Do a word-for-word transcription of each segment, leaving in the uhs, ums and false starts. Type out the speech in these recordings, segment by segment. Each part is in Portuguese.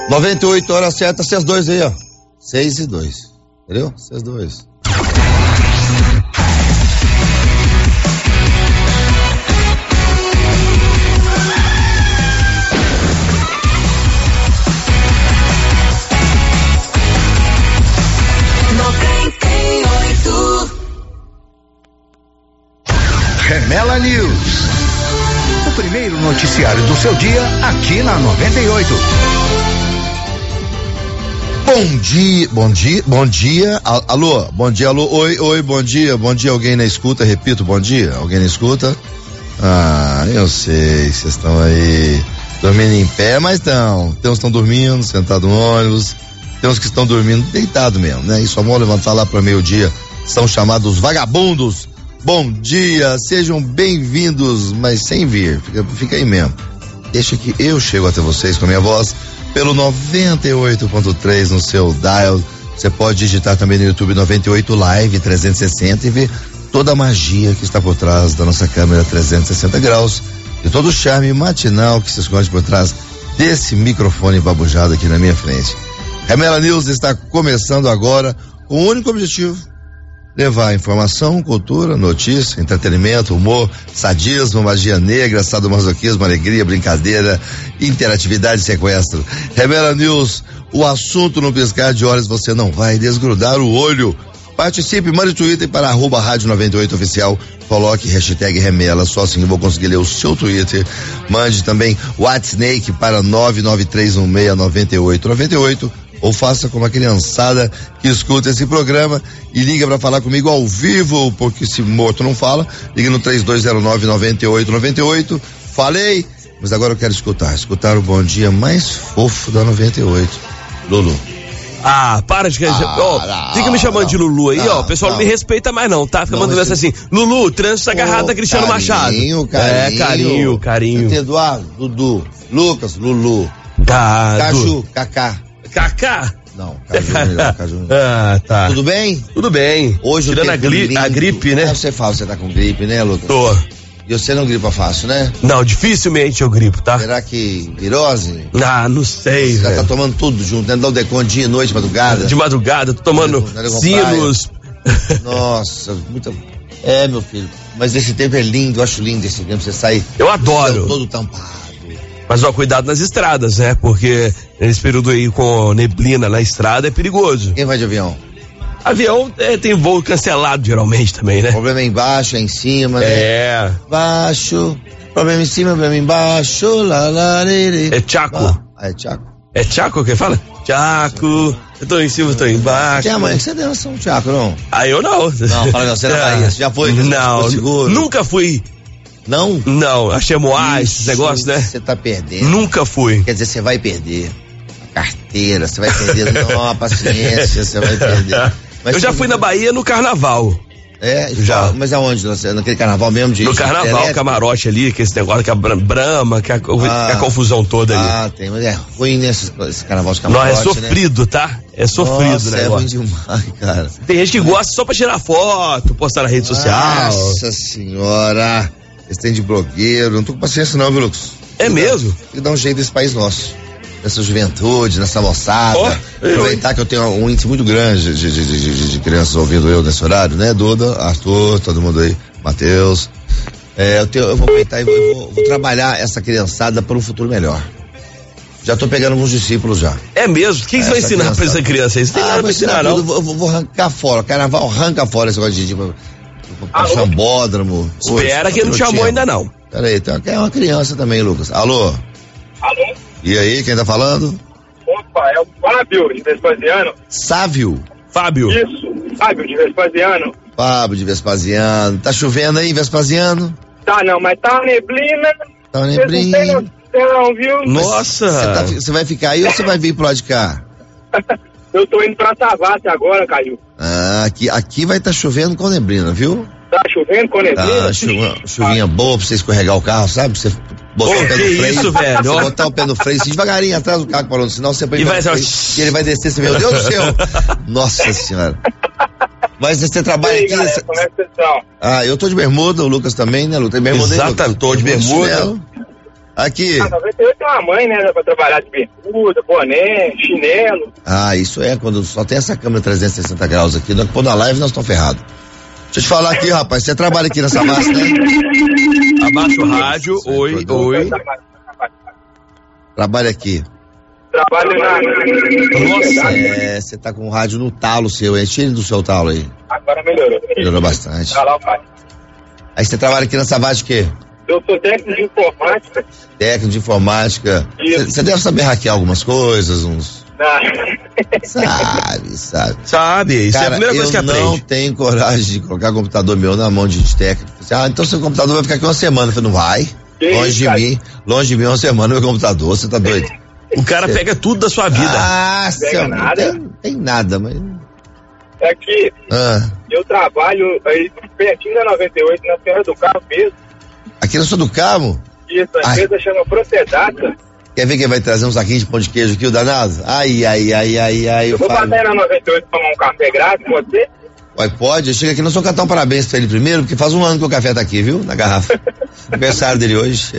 noventa e oito, hora certa, vocês dois aí, ó. seis e dois. Entendeu? Vocês dois. Remela News. O primeiro noticiário do seu dia aqui na noventa e oito. Bom dia, bom dia, bom dia, alô, bom dia, alô, oi, oi, bom dia, bom dia, alguém na escuta, repito, bom dia, alguém na escuta? Ah, eu sei, vocês estão aí dormindo em pé, mas não, tem uns que estão dormindo, sentado no ônibus, tem uns que estão dormindo deitado mesmo, né, e só vão levantar lá para meio-dia, são chamados vagabundos. Bom dia, sejam bem-vindos, mas sem vir, fica, fica aí mesmo. Deixa que eu chego até vocês com a minha voz pelo noventa e oito ponto três no seu dial. Você pode digitar também no YouTube noventa e oito Live trezentos e sessenta e ver toda a magia que está por trás da nossa câmera trezentos e sessenta graus e todo o charme matinal que se esconde por trás desse microfone babujado aqui na minha frente. Remela News está começando agora com o único objetivo: levar informação, cultura, notícia, entretenimento, humor, sadismo, magia negra, sadomasoquismo, alegria, brincadeira, interatividade e sequestro. Remela News, o assunto no piscar de olhos, você não vai desgrudar o olho. Participe, mande Twitter para arroba rádio noventa e oito oficial, coloque hashtag Remela, só assim eu vou conseguir ler o seu Twitter. Mande também WhatsApp para nove nove três um seis nove oito nove oito. Ou faça como a criançada que escuta esse programa e liga para falar comigo ao vivo, porque se morto não fala, liga no três dois zero nove nove oito nove oito. Falei, mas agora eu quero escutar, escutar o bom dia mais fofo da noventa e oito. Lulu. Ah, para de... Ah, ó, não, fica me chamando não, de Lulu aí, não, ó, o pessoal não, não me respeita mais não, tá? Fica não, mandando essa assim, Lulu, o trânsito tá agarrado da Cristiano carinho, Machado. Carinho, É, carinho, carinho. Eduardo, Dudu, Lucas, Lulu, Tá, Caju, Cacá. Cacá. Não, Caju é melhor, Caju. Ah, tá. Tudo bem? Tudo bem. Hoje Tirando o a, tempo gri- lindo. a gripe, né? Ah, você fala, você tá com gripe, né, Lucas? Tô. E você não gripa fácil, né? Não, dificilmente eu gripo, tá? Será que virose? Ah, não sei, Você já velho. tá tomando tudo junto, né? Dá o decon dia, noite, madrugada. De madrugada, tô tomando Nada com Sinos. Nossa, muita... É, meu filho, mas esse tempo é lindo, eu acho lindo esse tempo, você sai... Eu adoro. Todo tampado. Mas ó, cuidado nas estradas, né? Porque nesse período aí com neblina na estrada é perigoso. Quem vai de avião? Avião é, tem voo cancelado geralmente também, né? Problema é embaixo, é em cima, né? É. Baixo, problema em cima, problema embaixo, lá, lá, lê, É Chaco. Ah, é Chaco. É Chaco que fala? Chaco. Eu tô em cima, eu tô embaixo. Tem a mãe que você deu São Chaco, não? Ah, eu não. Não, fala não, você é da Bahia, você já foi? Não, Ficou seguro? nunca fui. Não? Não, a Chemoá, esses negócios, né? Você tá perdendo. Nunca fui. Quer dizer, você vai perder a carteira, você vai perder, não, a paciência, você vai perder. Mas eu já você... fui na Bahia no carnaval. É, já. Mas aonde? Naquele carnaval mesmo de No carnaval, elétrico? camarote ali, que esse negócio que a Brama, que a, Ah, que a confusão toda ali. Ah, tem, mas é ruim nesse esse carnaval de Não, camarote, é sofrido, né? tá? É sofrido, Nossa, né? é ruim demais, cara. Tem gente que gosta só pra tirar foto, postar na rede social. Nossa senhora, esse tem de blogueiro, não tô com paciência não, viu, Lucas? É Tem mesmo? Tem que dar um jeito nesse país nosso, nessa juventude, nessa moçada. Oh, aproveitar que eu tenho um índice muito grande de, de, de, de, de crianças ouvindo eu nesse horário, né? Duda, Arthur, todo mundo aí, Matheus. É, eu, tenho, eu vou aproveitar e vou, eu vou, vou trabalhar essa criançada para um futuro melhor. Já tô pegando alguns discípulos já. É mesmo? Quem você vai ensinar criança... pra essa criança aí? Você tem ah, nada pra ensinar, não? Eu vou, vou, vou arrancar fora, carnaval arranca fora esse negócio de, de, de, de sambódromo. Espera que ele não chamou ainda não. Pera aí, tem uma, é uma criança também, Lucas. Alô? Alô? E aí, quem tá falando? Opa, é o Fábio de Vespasiano. Sávio. Fábio. Isso, Fábio de Vespasiano. Fábio de Vespasiano. Tá chovendo aí, Vespasiano? Tá não, mas tá neblina. Tá Vocês não tem neblina. noção, viu? Nossa. Você tá, você vai ficar aí ou você vai vir pro lado de cá? Eu tô indo pra Savassi agora, Caio. Ah, aqui, aqui vai estar tá chovendo com neblina, viu? Tá chovendo com neblina? Tá, chuva, chuvinha boa pra você escorregar o carro, sabe? Pra você botar Ô, o pé que no freio. isso, velho? Você botar o pé no freio, assim, devagarinho atrás do carro parando, senão você põe E o pé vai no freio, ser- e ele vai descer, você, meu Deus do céu! Nossa senhora! Mas você E trabalha aí, aqui... galera, você- como é que vocês estão? Ah, eu tô de bermuda, o Lucas também, né, Lucas? Tem bermuda aí, Exatamente, Lucas? tô de bermuda. Chinelo. Aqui. Ah, noventa e oito tem uma mãe, né? Pra trabalhar de bermuda, boné, chinelo. Ah, isso é, quando só tem essa câmera trezentos e sessenta graus aqui, nós pôr na live nós estamos ferrados. Deixa eu te falar aqui, rapaz, você trabalha aqui nessa massa, né? Abaixa o rádio, Isso, oi, é, oi. Trabalha aqui. Trabalho na. Nossa, É, você tá com o rádio no talo seu, hein? Tira ele do seu talo aí. Agora melhorou. Melhorou bastante. Tá lá o pai. Aí você trabalha aqui na Savassi o quê? Eu sou técnico de informática. Técnico de informática. Isso. Você deve saber hackear algumas coisas, uns. Na... Sabe, sabe. sabe, isso é a Cara, primeira coisa que eu não aprende. tenho coragem de colocar o computador meu na mão de técnico. Ah, então seu computador vai ficar aqui uma semana. Eu falei, não vai. Que longe isso, de cara? mim, longe de mim uma semana meu computador, você tá doido? O cara pega tudo da sua vida. Ah, Pega seu, nada. Não tem, tem nada, mas. É que Ah, eu trabalho aí pertinho da noventa e oito, na Senhora do Carro mesmo. aqui na sua do Carmo, Isso, a Ai. empresa chama Procedata. quer ver quem vai trazer um saquinho de pão de queijo aqui, o danado? Ai, ai, ai, ai, ai, Eu o vou Fábio. passar aí na noventa e oito tomar um café grátis com você. Vai, pode, chega aqui, nós vamos cantar um parabéns pra ele primeiro, porque faz um ano que o café tá aqui, viu? Na garrafa. Aniversário dele hoje.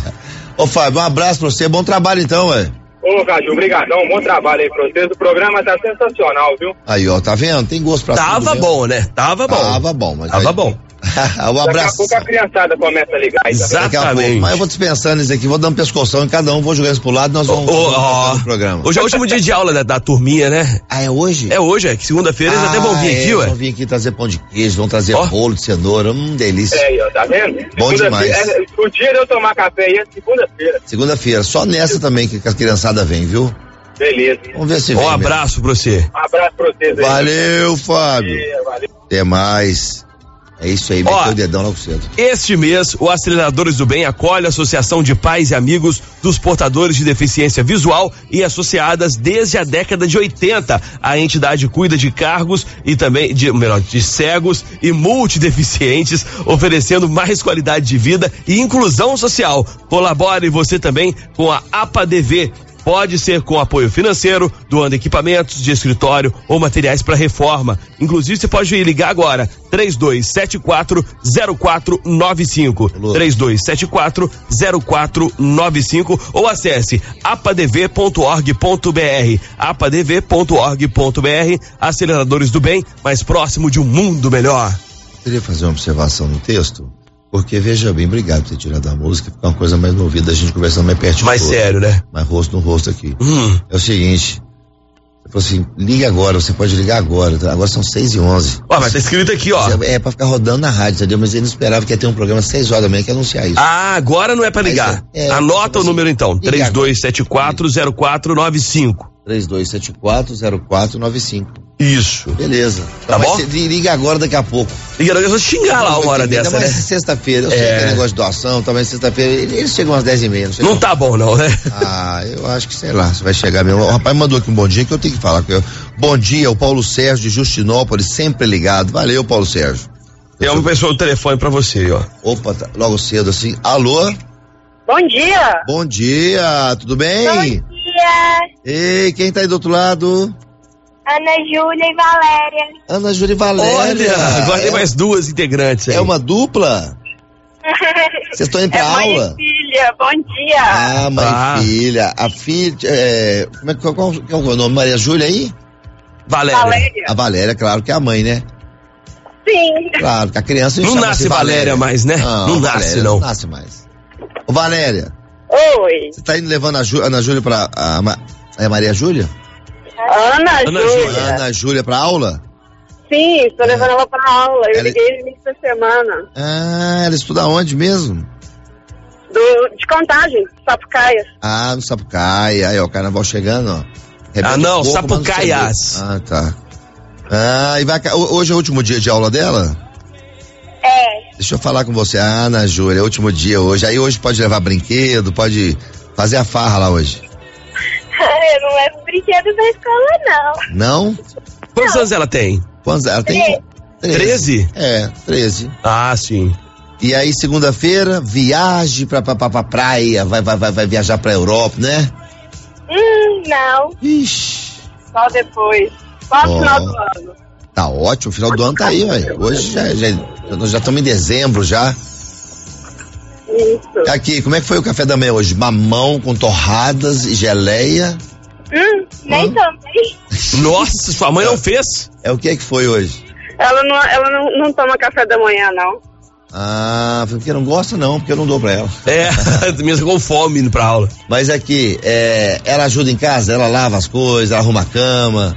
Ô Fábio, um abraço pra você, bom trabalho então, ué. Ô, Caju, obrigadão, bom trabalho aí pra vocês. O programa tá sensacional, viu? Aí, ó, tá vendo? Tem gosto pra tudo Tava mesmo. bom, né? Tava bom. Tava bom, mas Tava aí- bom. um Daqui a abraço. pouco a criançada começa a ligar aí também. Exato. Daqui a pouco. Exatamente. Mas eu vou dispensando isso aqui, vou dando um pescoção em cada um, vou jogando isso pro lado e nós vamos, Ô, vamos ó, tocando o programa. Hoje é o último dia de aula da, da turminha, né? Ah, é hoje? É hoje, é que segunda-feira eles até vão vir é, aqui, ué. Vão vir aqui trazer pão de queijo, vão trazer Ó. bolo de cenoura, hum, delícia. É, aí, ó, tá vendo? Bom Segunda-feira- demais. é, o dia de eu tomar café aí é segunda-feira. Segunda-feira, só nessa também que a criançada vem, viu? Beleza. Vamos ver se vem. Um mesmo. abraço pra você. Um abraço pra vocês aí. Valeu, Fábio. É, valeu. Até mais. É isso aí, Ó. meteu o dedão logo cedo. Este mês, o Aceleradores do Bem acolhe a Associação de Pais e Amigos dos Portadores de Deficiência Visual e associadas desde a década de oitenta. A entidade cuida de cargos e também, de, melhor, de cegos e multideficientes, oferecendo mais qualidade de vida e inclusão social. Colabore você também com a A P A D V. Pode ser com apoio financeiro, doando equipamentos de escritório ou materiais para reforma. Inclusive, você pode ligar agora, três dois sete quatro zero quatro nove cinco, Alô. três dois sete quatro zero quatro nove cinco ou acesse apadv ponto org ponto br, apadv ponto org ponto br, Aceleradores do Bem, mais próximo de um mundo melhor. Eu queria fazer uma observação no texto, porque veja bem, obrigado por ter tirado a música, fica uma coisa mais no ouvido, a gente conversando mais perto. Mais sério, né? Mais rosto no rosto aqui. Hum. É o seguinte, você falou assim, liga agora, você pode ligar agora, tá? Agora são seis e onze. Ó, mas tá escrito aqui, ó. É pra ficar rodando na rádio, entendeu? Mas ele não esperava que ia ter um programa às seis horas da manhã que ia anunciar isso. Ah, agora não é pra ligar. É, é, Anota assim, o número então, liga três dois sete quatro zero quatro nove cinco. três dois sete quatro zero quatro nove cinco. Isso. Beleza. Tá vai bom? ser- liga agora daqui a pouco. E eu vou xingar lá uma hora Ainda dessa, mais né? sexta-feira. Eu sei É. que é negócio de doação, talvez sexta-feira. Eles chegam às dez e meia, não sei Não tá bom não, né? Ah, eu acho que, sei lá, você vai chegar mesmo. O rapaz mandou aqui um bom dia que eu tenho que falar. Que eu... Bom dia, o Paulo Sérgio de Justinópolis, sempre ligado. Valeu, Paulo Sérgio. Tem uma pessoa no telefone pra você, ó. Opa, tá logo cedo assim. Alô? Bom dia! Bom dia, tudo bem? Bom dia! Ei, quem tá aí do outro lado? Ana Júlia e Valéria. Ana Júlia e Valéria. Olha, agora é, tem mais duas integrantes aí. é uma dupla? Vocês estão indo pra é mãe aula? e filha, bom dia! Ah, mãe Ah. e filha. A filha, é, como é, qual, qual, qual é o nome? Maria Júlia aí? Valéria. Valéria. A Valéria, claro que é a mãe, né? Sim. Claro, que a criança Não chama-se nasce Valéria mais, né? Não nasce, Valéria, não. Não nasce mais. Ô, Valéria, Oi. você tá indo levando a Jú- Ana Júlia pra. A, Ma- é Maria Júlia? Ana, Ana Júlia. Júlia. Ana Júlia pra aula? Sim, estou levando ela pra aula. Eu Ela- liguei no início da semana. Ah, ela estuda onde mesmo? Do, de Contagem, Sapucaia. Ah, no Sapucaia. Aí, ó, o carnaval chegando, ó. Rebenta Ah, não, o coco, mas não Sapucaias. sei. Ah, tá. Ah, e vai. ca- ho- Hoje é o último dia de aula dela? É. Deixa eu falar com você. Ah, Ana Júlia, é o último dia hoje. Aí hoje pode levar brinquedo, pode fazer a farra lá hoje. Eu não levo brinquedo da escola, não. Não? Quantos anos ela tem? Quantos? Ela tem. Treze? É, treze. Ah, sim. E aí, segunda-feira, viagem pra, pra, pra, pra praia, vai, vai, vai, vai viajar pra Europa, né? Hum, não. Ixi, Só depois. Só no Ó. final do ano. tá ótimo, o final do ano tá aí, ué. Hoje já, já, nós já estamos em dezembro já. Isso. Aqui, como é que foi o café da manhã hoje? Mamão com torradas e geleia? Hum, nem Hum? também. Nossa, sua mãe não fez? É o que é que foi hoje? Ela não, ela não, não toma café da manhã, não. Ah, porque não gosta não, porque eu não dou pra ela. É, mesmo com fome indo pra aula. Mas aqui, é, ela ajuda em casa? Ela lava as coisas, ela arruma a cama?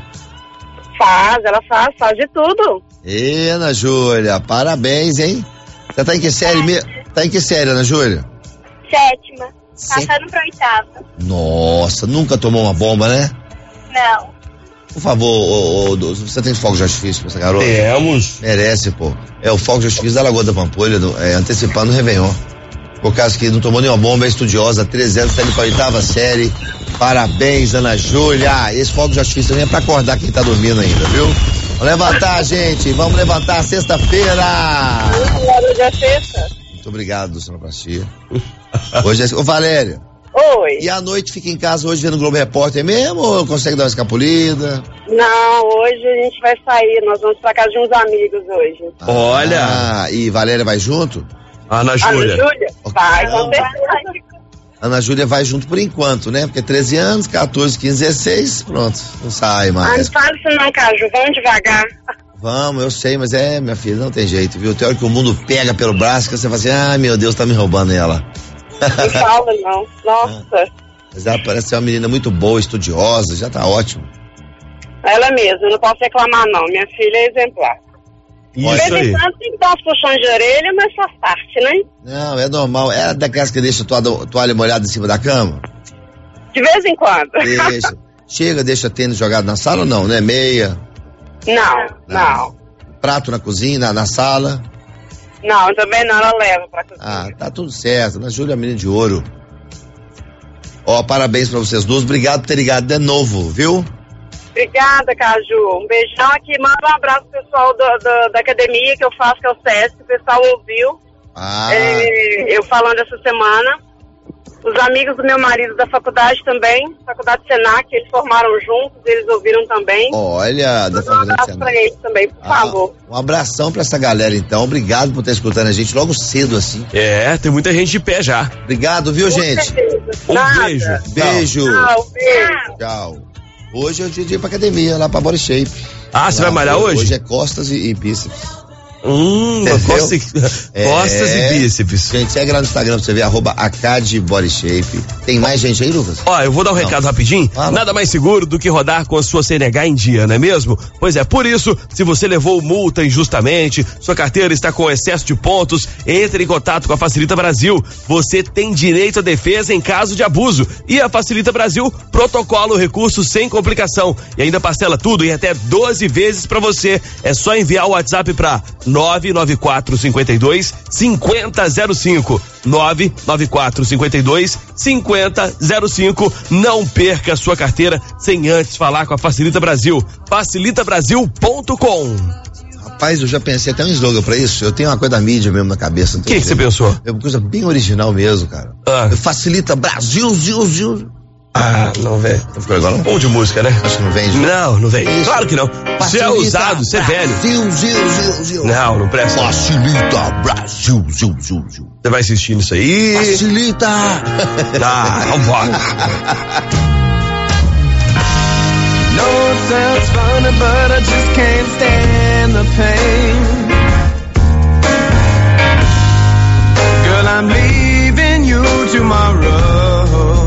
Faz, ela faz, faz de tudo. Ê, Ana Júlia, parabéns, hein? Você tá em que série mesmo? Tá em que série, Ana Júlia? Sétima. Sé- Passando pra oitava. Nossa, nunca tomou uma bomba, né? Não. Por favor, ô, ô, ô, você tem fogo de artifício pra essa garota? Temos. Merece, pô. É o fogo de artifício da Lagoa da Pampulha, do, é, antecipando o Réveillon. Por causa que não tomou nenhuma bomba, é estudiosa, treze anos, tá indo pra oitava série. Parabéns, Ana Júlia. Esse fogo de artifício também é pra acordar quem tá dormindo ainda, viu? Vamos levantar, gente. Vamos levantar sexta-feira. Hoje é sexta. Muito obrigado, sonoplastia. Hoje é. Ô, Valéria. Oi. E à noite fica em casa hoje vendo o Globo Repórter mesmo ou consegue dar uma escapulida? Não, hoje a gente vai sair, nós vamos pra casa de uns amigos hoje. Olha. Ah, e Valéria vai junto? Ana A Júlia. Júlia? Vai, com certeza. Ana Júlia vai junto por enquanto, né? Porque treze anos, quatorze, quinze, dezesseis, pronto, não sai Ah, não mais. fala isso não, Caju, vamos devagar. Vamos, eu sei, mas é, minha filha, não tem jeito, viu? Tem hora que o mundo pega pelo braço, que você fala assim, ah, meu Deus, tá me roubando ela. Não fala não, nossa. Mas ela parece ser uma menina muito boa, estudiosa, já tá ótimo. Ela mesma, não posso reclamar não, minha filha é exemplar. De Isso vez aí. em quando tem que dar uns puxões de orelha, mas faz parte, né? Não, é normal. É daquelas que deixa a toalha, toalha molhada em cima da cama? De vez em quando. Deixa. Chega, deixa tênis jogado na sala ou não, né? Meia, Não, não. prato na cozinha, na, na sala. Não, também não, ela leva pra cozinha. Ah, tá tudo certo. Ana Júlia é menina de ouro. Ó, parabéns pra vocês duas. Obrigado por ter ligado de novo, viu? Obrigada, Caju. Um beijão aqui. Manda um abraço pro pessoal do, do- da academia que eu faço, que é o S E S. O pessoal ouviu Ah, é, eu falando essa semana. Os amigos do meu marido da faculdade também, faculdade Senac, eles formaram juntos, eles ouviram também. olha, da Manda um Faculdade abraço pra Senac. eles também, por Ah, favor. um abração pra essa galera, então. Obrigado por estar escutando a gente logo cedo, assim. É, tem muita gente de pé já. Obrigado, viu, Com gente? certeza. Um Nada. beijo. Beijo. Tchau, beijo. Tchau. Hoje é o dia de ir pra academia, lá pra Body Shape. Ah, você Lá, vai malhar hoje? Hoje é costas e, e bíceps. Hum, Entendeu? costas, É. costas e bíceps. Gente, segue lá no Instagram pra você ver, arroba Acad Body Shape. Tem mais gente aí, Lucas? Ó, eu vou dar um Não. recado rapidinho. Fala. Nada mais seguro do que rodar com a sua C N H em dia, não é mesmo? Pois é, por isso, se você levou multa injustamente, sua carteira está com excesso de pontos, entre em contato com a Facilita Brasil. Você tem direito à defesa em caso de abuso. E a Facilita Brasil protocola o recurso sem complicação. E ainda parcela tudo em até doze vezes pra você. É só enviar o WhatsApp pra nove nove quatro cinco dois cinco zero zero cinco. nove nove quatro cinco dois cinco zero zero cinco. Não perca a sua carteira sem antes falar com a Facilita Brasil. facilita brasil ponto com. Rapaz, eu já pensei até um slogan pra isso. Eu tenho uma coisa da mídia mesmo na cabeça. O que que você pensou? É uma coisa bem original mesmo, cara. Ah. Facilita Brasil, Zil, Zil. Ah, não, velho. Não ficou igual, não? Bom de música, né? Acho que não vende. Não, não vem. Isso. Claro que não. Você é Facilita ousado, você é velho. Brasil, Zil, Zil, Zil. Não, não presta. Facilita Brasil, Zil, Zil, Zil. Você vai assistir isso aí. Facilita. Ah, vambora. No, it sounds funny, but I just can't stand the pain. Girl, I'm leaving you tomorrow.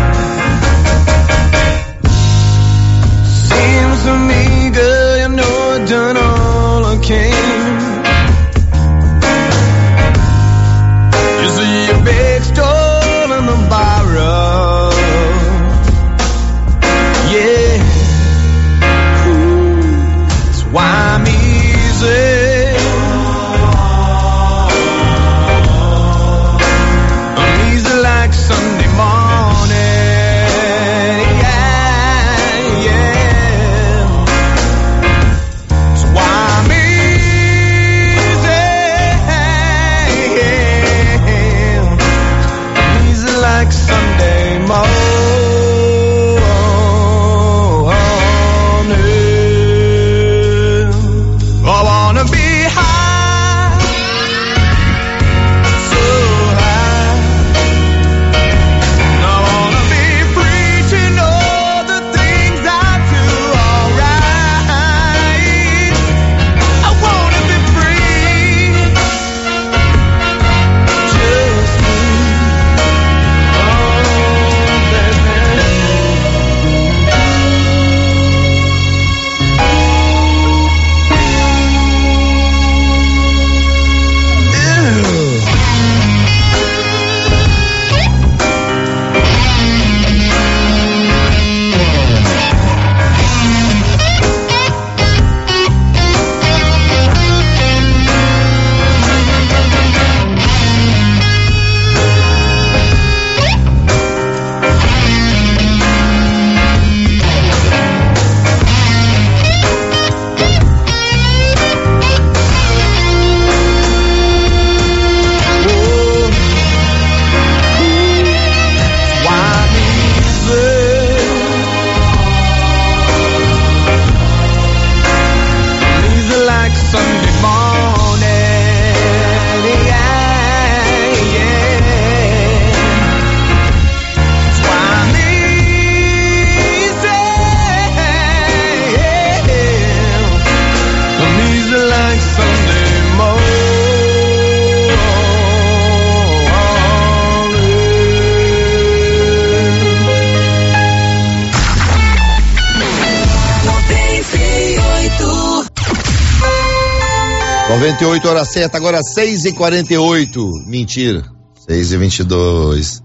Seems to me, girl, you know I've done all I can. You see your big stolen the borrow. Yeah. That's why I'm easy. I'm easy like Sunday morning. noventa e oito, hora certa, agora seis e quarenta e oito. Mentira. seis e vinte e dois.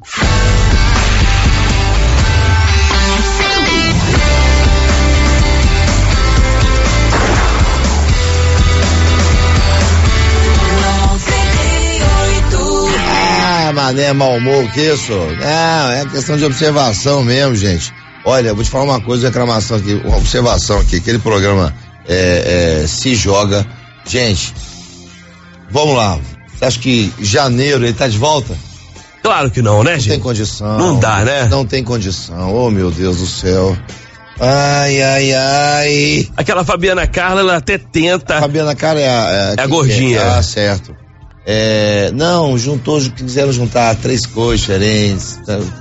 Ah, mané, mau humor, que isso? Não, é questão de observação mesmo, gente. Olha, eu vou te falar uma coisa, reclamação aqui, uma observação aqui, aquele programa é, é, Se Joga. Gente, vamos lá. Você acha que janeiro ele tá de volta? Claro que não, né, não gente? Não tem condição. Não dá, né? Não tem condição. Oh, meu Deus do céu. Ai, ai, ai. Aquela Fabiana Carla, ela até tenta. A Fabiana Carla é a, é a gordinha. É? Ah, certo. É, não, juntou, quiseram juntar três coisas diferentes.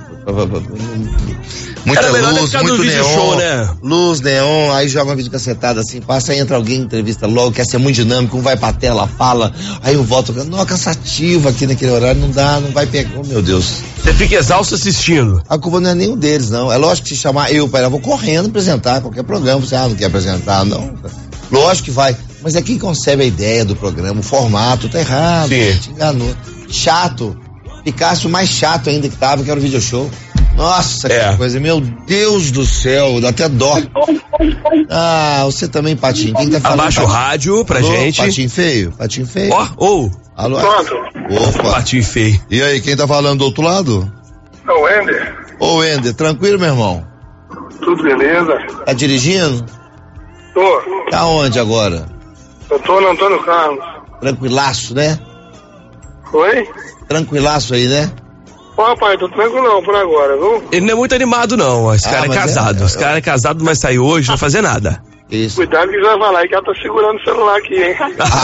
Muita luz, muito neon, show, né? Luz, neon, aí joga uma videocassetada assim, passa, aí entra alguém, entrevista logo, quer ser muito dinâmico, um vai pra tela, fala, aí eu volto, não, cansativo aqui naquele horário, não dá, não vai pegar, oh meu Deus. Você fica exausto assistindo. A culpa não é nenhum deles, não, é lógico que se chamar eu, pai, eu vou correndo apresentar qualquer programa, você, ah, não quer apresentar, não, lógico que vai, mas é quem concebe a ideia do programa, o formato, tá errado, te enganou, chato, ficasse o mais chato ainda que tava, que era o video show. Nossa, é. Que coisa, meu Deus do céu, dá até dó. Ah, você também, Patinho, quem tá falando? Abaixa o rádio pra Alô, gente. Patinho feio, Patinho feio. Ó, ou. Alô? Pronto. Opa. Patinho feio. E aí, quem tá falando do outro lado? É o Ender. Ô, Ender, tranquilo, meu irmão? Tudo beleza? Tá dirigindo? Tô. Tá onde agora? Eu tô no Antônio Carlos. Tranquilaço, né? Oi? Tranquilaço aí, né? Ô, rapaz, tô tranquilão por agora, viu? Ele não é muito animado, não. Esse Ah, cara é mas casado. é- Esse cara é casado, mas saiu hoje, não vai fazer nada. Isso. Cuidado que já vai lá, que ela tá segurando o celular aqui, hein?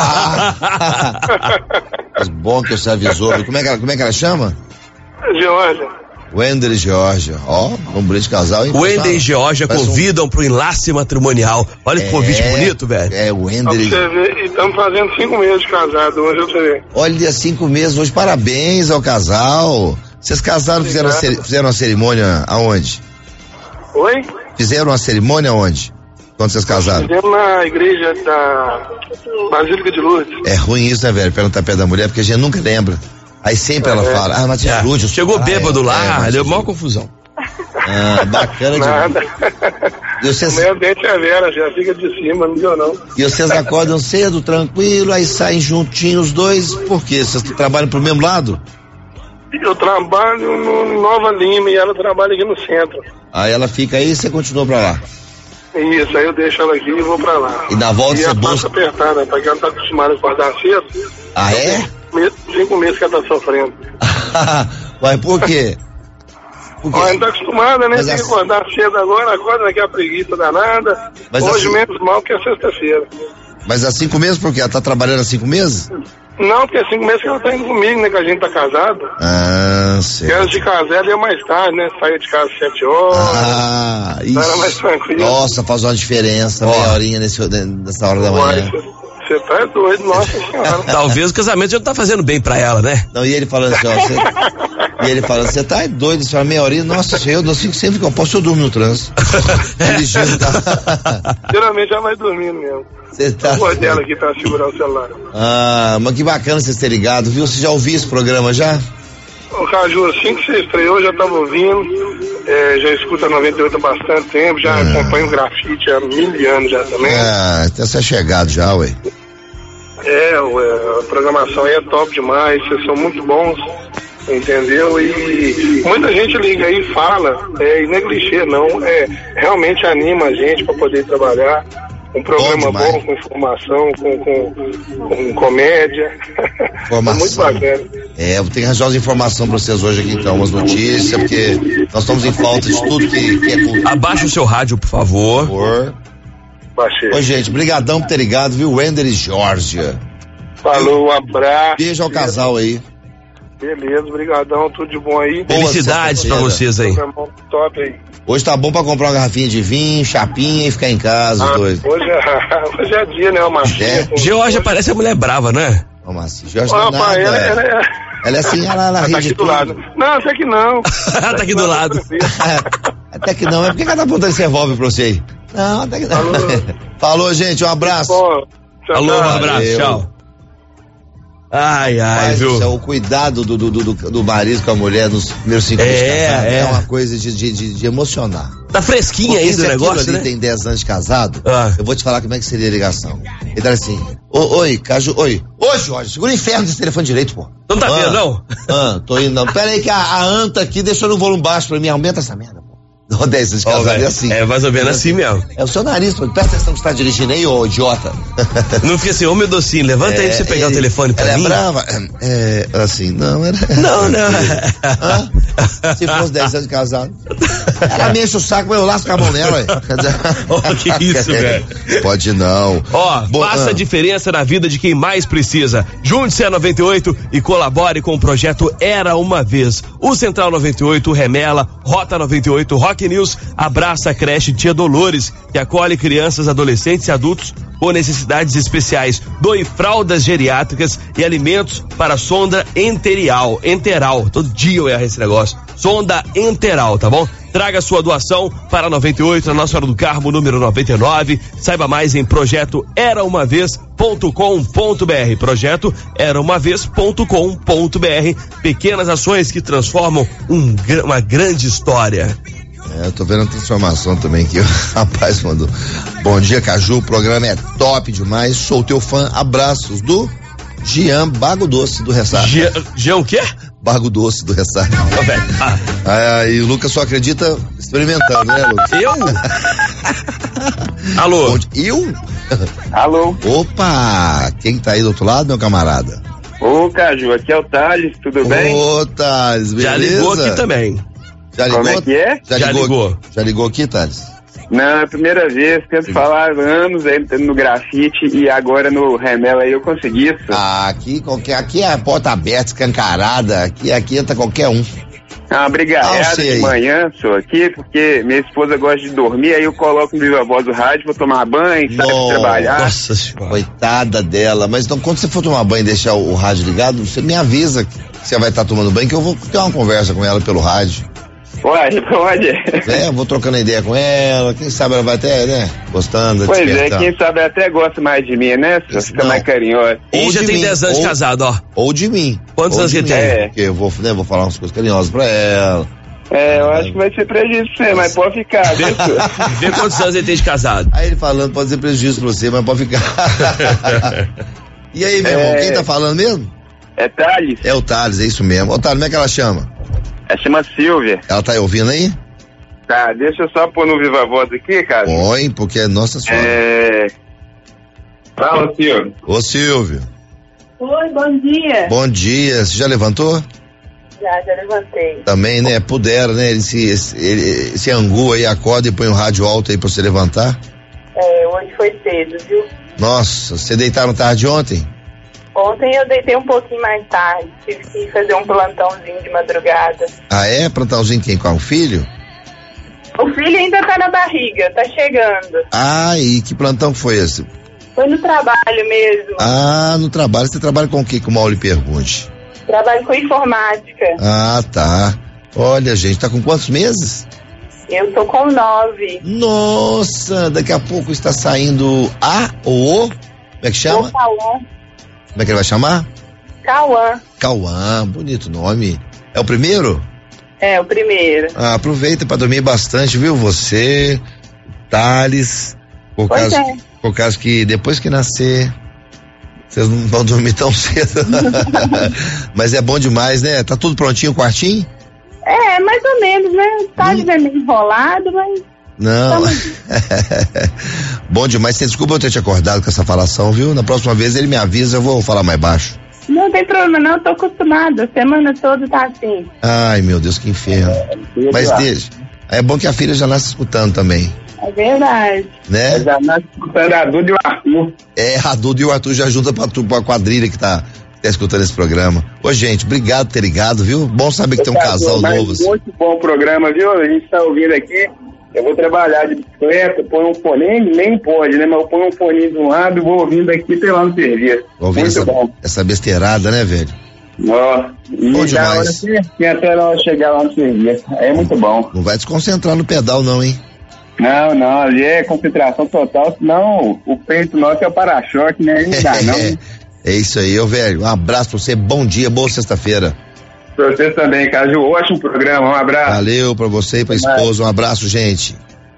Ah. Mas bom que você avisou. Como é que ela, como é que ela chama? Georgia. Wender e Georgia. Ó, um brinde de casal, hein? O Wender e Georgia Parece um- convidam pro enlace matrimonial. Olha que É, convite bonito, velho. É, o Pra Wender e... você ver, e estamos fazendo cinco meses de casado hoje, você vê. Olha, cinco meses hoje, parabéns ao casal. Vocês casaram, fizeram, a ceri- fizeram uma cerimônia aonde? Oi? Fizeram uma cerimônia aonde? Quando vocês casaram? Fizemos na igreja da Basílica de Lourdes. É ruim isso, né, velho? Perguntar pé da mulher, porque a gente nunca lembra. Aí sempre ela É. fala, ah, mas É. de Lourdes. Chegou ah, bêbado é, lá, é, mas- deu maior confusão. Ah, bacana Nada. de... E vocês, O meu dente é Vera, já fica de cima, não deu não. e vocês acordam cedo, tranquilo, aí saem juntinhos os dois, por quê? Vocês trabalham pro mesmo lado? Eu trabalho no Nova Lima e ela trabalha aqui no centro. Aí ela fica aí e você continua pra lá. Isso, aí eu deixo ela aqui e vou pra lá. E na volta e você a passa busca... apertada, porque ela tá acostumada a acordar cedo. Ah, é? Me- Cinco meses que ela tá sofrendo. Mas por quê? Por quê? Ela não tá acostumada, né? Mas Tem que assim- acordar cedo agora, acorda daqui a preguiça danada. Mas Hoje assim- menos mal que é sexta-feira. Mas há cinco meses por quê? Ela tá trabalhando há cinco meses? Não, porque é cinco meses que ela tá indo comigo, né? Que a gente tá casado. Ah, E certo. antes de casar, ela ia mais tarde, né? Saía de casa às sete horas. Ah, Era isso. mais tranquilo. Nossa, faz uma diferença, meia horinha nesse, nessa hora da manhã. Você tá doido, nossa senhora. Talvez o casamento já não tá fazendo bem pra ela, né? Não, e ele falando assim, ó, você, e ele falando, você tá doido, isso é meia horinha, nossa senhora, eu não fico sempre que eu posso, eu durmo no trânsito. Dirigindo, tá? Geralmente ela vai dormindo mesmo. Você tá... A voz dela aqui tá segurando o celular. Ah, mas que bacana vocês terem ligado, viu? Você já ouviu esse programa já? Ô Caju, assim que você estreou, eu já tava ouvindo, é, já escuta noventa e oito há bastante tempo, já Ah. acompanho o grafite há mil anos já também. Ah, até você é chegado já, ué. É, ué, a programação aí é top demais, vocês são muito bons, entendeu? E muita gente liga aí e fala, é, e não é clichê não, é, realmente anima a gente para poder trabalhar. Um programa Bom demais. bom, com informação, com, com, com comédia. Informação. Muito bacana. É, eu tenho que arranjar umas informações pra vocês hoje aqui, então, umas notícias, porque nós estamos em falta de tudo que, que é cultura. Abaixa o seu rádio, por favor. Por favor. Baixei. Ô, gente, brigadão por ter ligado, viu? Wender e Georgia. Falou, um abraço. Beijo ao casal aí. Beleza, brigadão, tudo de bom aí. Boa Felicidades pra sexta-feira. vocês aí. Programão top aí. Hoje tá bom pra comprar uma garrafinha de vinho, chapinha e ficar em casa, os Ah, dois. hoje, é, hoje é dia, né? Uma É. com- Georgia parece a mulher brava, né? Vamos assim, Georgia Ó, não é rapaz, nada. ela, é. ela, ela, Ela é assim, ela, ela ela ri tá de aqui do tudo. lado. Não, até que não. Tá aqui do lado. Até que não, é porque cada apontando esse revólver pra você aí. Não, até que não. Falou. Falou, gente, um abraço. Bom, tchau, Alô, um tchau. abraço, Valeu. tchau. Ai, ai, Mas, viu? é o cuidado do, do, do, do marido com a mulher nos primeiros cinco anos de casado É, é é. uma coisa de, de, de, de emocionar. Tá fresquinha Porque aí do se aquilo negócio, ali né? tem dez anos de casado, Ah. eu vou te falar como é que seria a ligação. Ele tá assim, ô, oi, Caju, oi, ô Jorge, segura o inferno desse telefone direito, pô. Não tá Ah, vendo, não? Ah, tô indo não. Pera aí que a, a anta aqui deixou no volume baixo pra mim, aumenta essa merda, pô. Não, dez anos de Ó, casado velho, é assim. é mais ou menos assim mesmo. É o seu nariz, pô. Presta atenção que você tá dirigindo aí, ô idiota. Não fica assim, ô meu docinho, levanta aí pra você pegar ele- o telefone pra ela mim. é brava? É, assim, não, era... Não, não. Hã? Se fosse dez anos de casado. Ela me enche o saco, mas eu lasco a mão nela, ué. Ó, que isso, velho. Pode não. Ó, Bom, faça ah. a diferença na vida de quem mais precisa. Junte-se a noventa e oito e colabore com o projeto Era Uma Vez. O Central noventa e oito, Remela, Rota noventa e oito, Rock News, abraça a creche Tia Dolores, que acolhe crianças, adolescentes e adultos com necessidades especiais. Doe fraldas geriátricas e alimentos para sonda enterial. Enteral. Todo dia eu erro esse negócio. Sonda enteral, tá bom? Traga sua doação para noventa e oito, na Nossa Senhora do Carmo, número noventa e nove. Saiba mais em projeto era uma vez ponto com ponto br. Projeto era uma vez ponto com ponto br. Pequenas ações que transformam um, uma grande história. É, eu tô vendo a transformação também que o rapaz mandou. Bom dia, Caju, o programa é top demais, sou teu fã, abraços do Jean Bago Doce do Ressaca. Jean, Jean o quê? Bago Doce do Ressaca. Ô, velho, ah, Ah, e o Lucas só acredita experimentando, né, Lucas? eu? Alô? Onde- Eu? Alô, Opa! Quem tá aí do outro lado, meu camarada? ô Caju, aqui é o Thales, tudo bem? Ô, Thales, beleza? Já ligou aqui também. Já ligou? Como é que é? Já, Já ligou, ligou. Já ligou aqui, Thales? Não, é a primeira vez, tento falar há anos aí no grafite e agora no Remela aí eu consegui isso. Ah, aqui, qualquer, aqui é a porta aberta, escancarada, aqui, aqui entra qualquer um. Ah, Ah, brigadão eu sei de aí. manhã, sou aqui, porque minha esposa gosta de dormir, aí eu coloco no Viva Voz do rádio, vou tomar banho, saio Nossa. trabalhar. Nossa senhora. Coitada dela. Mas então, quando você for tomar banho e deixar o, o rádio ligado, você me avisa que você vai estar tomando banho, que eu vou ter uma conversa com ela pelo rádio. Pode, pode. É, eu vou trocando ideia com ela, quem sabe ela vai até, né, gostando. Pois é, despertar. quem sabe até gosta mais de mim, né? Você fica Não. mais carinhosa. E Ou já de tem mim, dez anos de ou- casado, ó. Ou de mim. Quantos Ou anos de você mim, tem? É. Porque eu vou, né, vou falar umas coisas carinhosas pra ela. É, eu acho que vai ser prejuízo pra você, mas pode ficar, viu? Vê quantos anos ele tem de casado. Aí ele falando, pode ser prejuízo pra você, mas pode ficar. E aí, meu irmão, É. quem tá falando mesmo? É Thales, É o Thales, é isso mesmo. Ô, Thales, como é que ela chama? ela chama Silvia. Ela tá aí ouvindo aí? Tá, deixa eu só pôr no Viva Voz aqui, cara. Põe, porque é Nossa Senhora. É... Fala, Silvio. Ô, Silvio, Oi, bom dia. bom dia. Você já levantou? Já, já levantei. Também, né? Pudera, né? Ele se, esse, ele, esse angu aí acorda e põe o rádio alto aí pra você levantar. É, hoje foi cedo, viu? Nossa, você deitaram tarde ontem? Ontem eu deitei um pouquinho mais tarde. Tive que fazer um plantãozinho de madrugada. Ah, é? Plantãozinho quem? Com o filho? O filho ainda tá na barriga, tá chegando. Ah, e que plantão que foi esse? Foi no trabalho mesmo. Ah, no trabalho. Você trabalha com o que, que o Mauro lhe pergunte? Trabalho com informática. Ah, tá. Olha, gente, tá com quantos meses? Eu tô com nove. Nossa, daqui a pouco está saindo A ou O? Como é que chama? O Cauã. Como é que ele vai chamar? Cauã. Cauã, bonito nome. É o primeiro? É, o primeiro. Ah, aproveita para dormir bastante, viu? Você, Thales, por Pois causa, é. por causa que depois que nascer, vocês não vão dormir tão cedo. Mas é bom demais, né? Tá tudo prontinho, o quartinho? É, mais ou menos, né? Tá Hum. meio enrolado, mas... Não. Bom demais. Você desculpa eu ter te acordado com essa falação, viu? Na próxima vez ele me avisa, eu vou falar mais baixo. Não tem problema não, eu tô acostumada. A semana toda tá assim. Ai, meu Deus, que inferno. Mas deixa. É bom que a filha já nasce escutando também, É verdade. né? Já nasce escutando a Duda e o Arthur. É, a Duda e o Arthur já juntam pra, tu- pra quadrilha que tá, que tá escutando esse programa. Ô, gente, obrigado por ter ligado, viu? Bom saber que tem um casal Mas novo. assim. muito bom o programa, viu? A gente tá ouvindo aqui. Eu vou trabalhar de bicicleta, põe um fone, nem, nem pode, né? Mas eu ponho um fone de um lado e vou ouvindo aqui até lá no serviço. Ouvindo Muito essa, bom. essa besteirada, né, velho? Ó, e Bom da demais. hora certinha até lá eu chegar lá no serviço. É muito bom. Não vai desconcentrar no pedal, não, hein? Não, não, ali é concentração total, senão o peito nosso é o para-choque, né? Aí não dá, não. É isso aí, ô velho. Um abraço pra você, bom dia, boa sexta-feira. Pra você também, Caju. Ótimo programa, um abraço. Valeu pra você e pra esposa, um abraço, gente.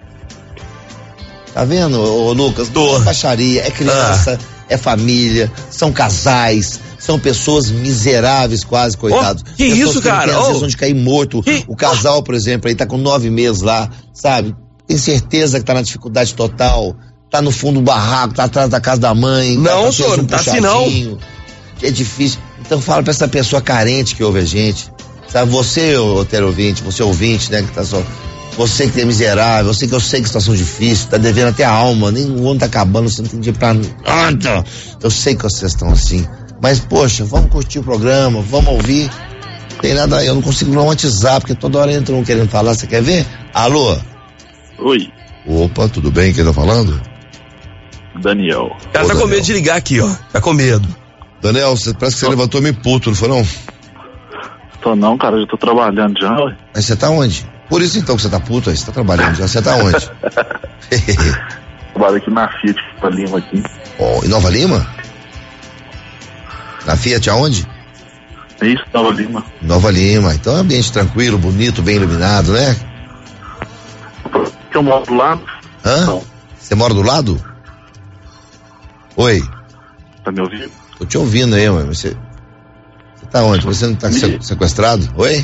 Tá vendo, ô Lucas? Não é baixaria, é criança, ah. é família, são casais, são pessoas miseráveis quase, coitados. Oh, que pessoas isso, que cara? Tem, às oh. vezes onde cair morto. Que? O casal, por exemplo, aí tá com nove meses lá, sabe? Tem certeza que tá na dificuldade total, tá no fundo do barraco, tá atrás da casa da mãe. Não, tá senhor, não tá assim não. É difícil. Então fala pra essa pessoa carente que ouve a gente, sabe? Você, ô teleouvinte, você ouvinte, né, que tá só... Você que é miserável, você que eu sei que situação difícil, tá devendo até a alma, nem o ano tá acabando, você não tem dinheiro pra nada. Eu sei que vocês estão assim. Mas, poxa, vamos curtir o programa, vamos ouvir. Tem nada, eu não consigo romantizar, porque toda hora entra um querendo falar, você quer ver? Alô? Oi. Opa, tudo bem? Quem tá falando? Daniel. O cara tá com medo de ligar aqui, ó. Tá com medo. Daniel, você, parece que você levantou meio puto, não foi não? Tô não, cara, já tô trabalhando já, ué. Mas você tá onde? Por isso então que você tá puto aí, você tá trabalhando já, você tá onde? Trabalho aqui na Fiat, Nova Lima aqui. Oh, em Nova Lima? Na Fiat aonde? É isso, Nova Lima. Nova Lima, então é um ambiente tranquilo, bonito, bem iluminado, né? Eu moro do lado. Hã? Não. Você mora do lado? Oi? Tá me ouvindo? Tô te ouvindo aí, mano. Você, você tá onde? Você não tá me... sequestrado? Oi?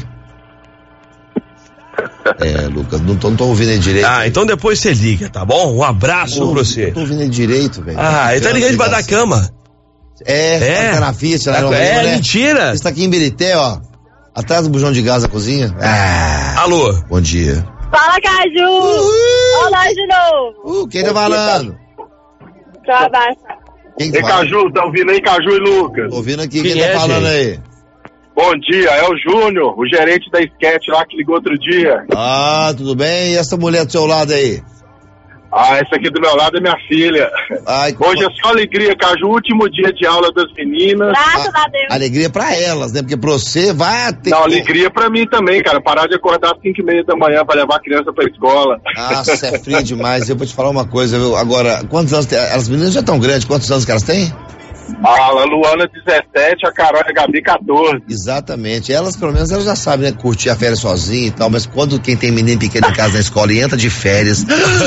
É, Lucas, não tô, não tô ouvindo ele direito. Ah, então depois você liga, tá bom? Um abraço não, pra você. Não tô ouvindo ele direito, velho. Ah, ele tá ligando debaixo da cama. É, é. Tá na Fiat, lá é, no é, né? mentira. Você tá aqui em Birité, ó. Atrás do bujão de gás da cozinha. Ah. Alô? Bom dia. Fala, Caju! Uhul. Olá de novo! Uh, quem tá falando? Trabalho. Quem Ei, Caju, tá ouvindo aí, Caju e Lucas? Tô ouvindo aqui, quem, quem é, tá falando gente? aí? Bom dia, é o Júnior, o gerente da Sketch lá que ligou outro dia. Ah, tudo bem? E essa mulher do seu lado aí? Ah, essa aqui do meu lado é minha filha. Ai, Hoje é só alegria, Caju, último dia de aula das meninas. Graças a Deus. Alegria pra elas, né? Porque pra você vai ter... Não, alegria pra mim também, cara. Parar de acordar às cinco e meia da manhã pra levar a criança pra escola. Nossa, é frio demais. Eu vou te falar uma coisa, viu? Agora, quantos anos tem? As meninas já estão grandes, quantos anos que elas têm? Ah, a Luana dezessete, a Carol e a Gabi catorze. Exatamente. Elas, pelo menos, elas já sabem, né? Curtir a férias sozinha e tal, mas quando quem tem menino pequeno em casa na escola e entra de férias.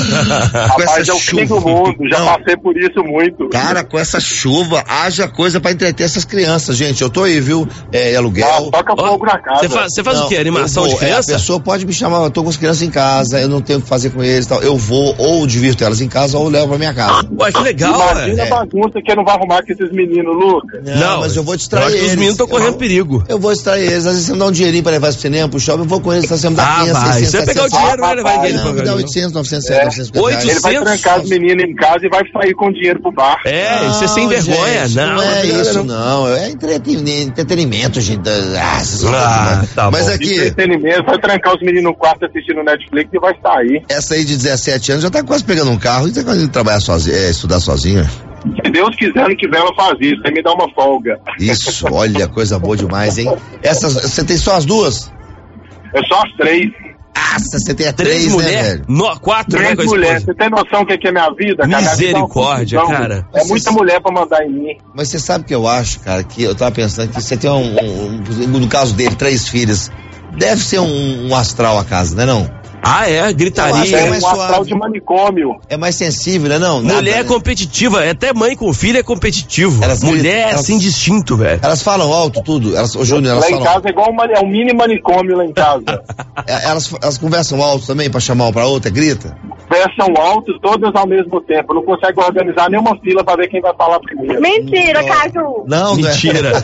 Rapaz, é o fim do mundo, já Não. passei por isso muito. Cara, com essa chuva, haja coisa pra entreter essas crianças, gente. Eu tô aí, viu? É aluguel. Ah, toca fogo na casa. Você faz, você faz Não, o quê? Animação eu vou, de criança? É, a pessoa pode me chamar, eu tô com as crianças em casa, eu não tenho o que fazer com eles e tal. Eu vou, ou divirto elas em casa, ou levo pra minha casa. Ué, que legal, Imagina é. a bagunça que não vai arrumar com esses meninos, Lucas. Não, Não, mas eu vou eu distrair acho que eles. os meninos estão correndo eu, perigo. Eu vou distrair eles. Às vezes você me dá um dinheirinho pra levar pro cinema, pro shopping, eu vou com eles, então você me dá Ah, quinhentos, vai. seiscentos, Você vai pegar o setecentos. dinheiro, não vai levar ninguém Não, pra me dá cá. oitocentos, novecentos, É. novecentos e cinquenta reais. Ele vai trancar as meninas em casa e vai sair com dinheiro pro bar. É, isso é sem vergonha. Gente, não, não é não, isso, não. não. É entretenimento, entretenimento, gente. Ah, essas coisas, Ah, né? tá Mas bom. aqui, Entretenimento, vai trancar os meninos no quarto assistindo Netflix e vai sair. essa aí de dezessete anos já tá quase pegando um carro e tá quase indo trabalhar sozinha, é, estudar sozinha. Se Deus quiser, ano que vem ela faz isso, aí me dá uma folga. Isso, olha, coisa boa demais, hein? Essas, você tem só as duas? É só as três. Nossa, você tem a Três, três, né, mulheres, velho? no, quatro, né, Três com a mulheres. esposa. Você tem noção do que é minha vida? cara? Minha vida é uma Misericórdia, confusão. cara. É muita mulher pra mandar em mim. Mas você sabe que eu acho, cara, que eu tava pensando que você tem um, um, um no caso dele, três filhas, deve ser um, um astral a casa, né não? Ah, é? Eu acho Gritaria. que É mais um astral suave. de manicômio. É mais sensível, né não? Mulher Nada, é né? competitiva, é até mãe com filho é competitivo. Elas- Mulher é elas- assim distinto, velho. Elas falam alto tudo, elas, ô Júnior, elas Lá em falam, casa é igual uma, é um mini manicômio lá em casa. é, elas, elas conversam alto também pra chamar uma pra outra, grita? Conversam alto, todas ao mesmo tempo. Não consegue organizar nenhuma fila pra ver quem vai falar primeiro. Mentira, Caju. Não, Mentira.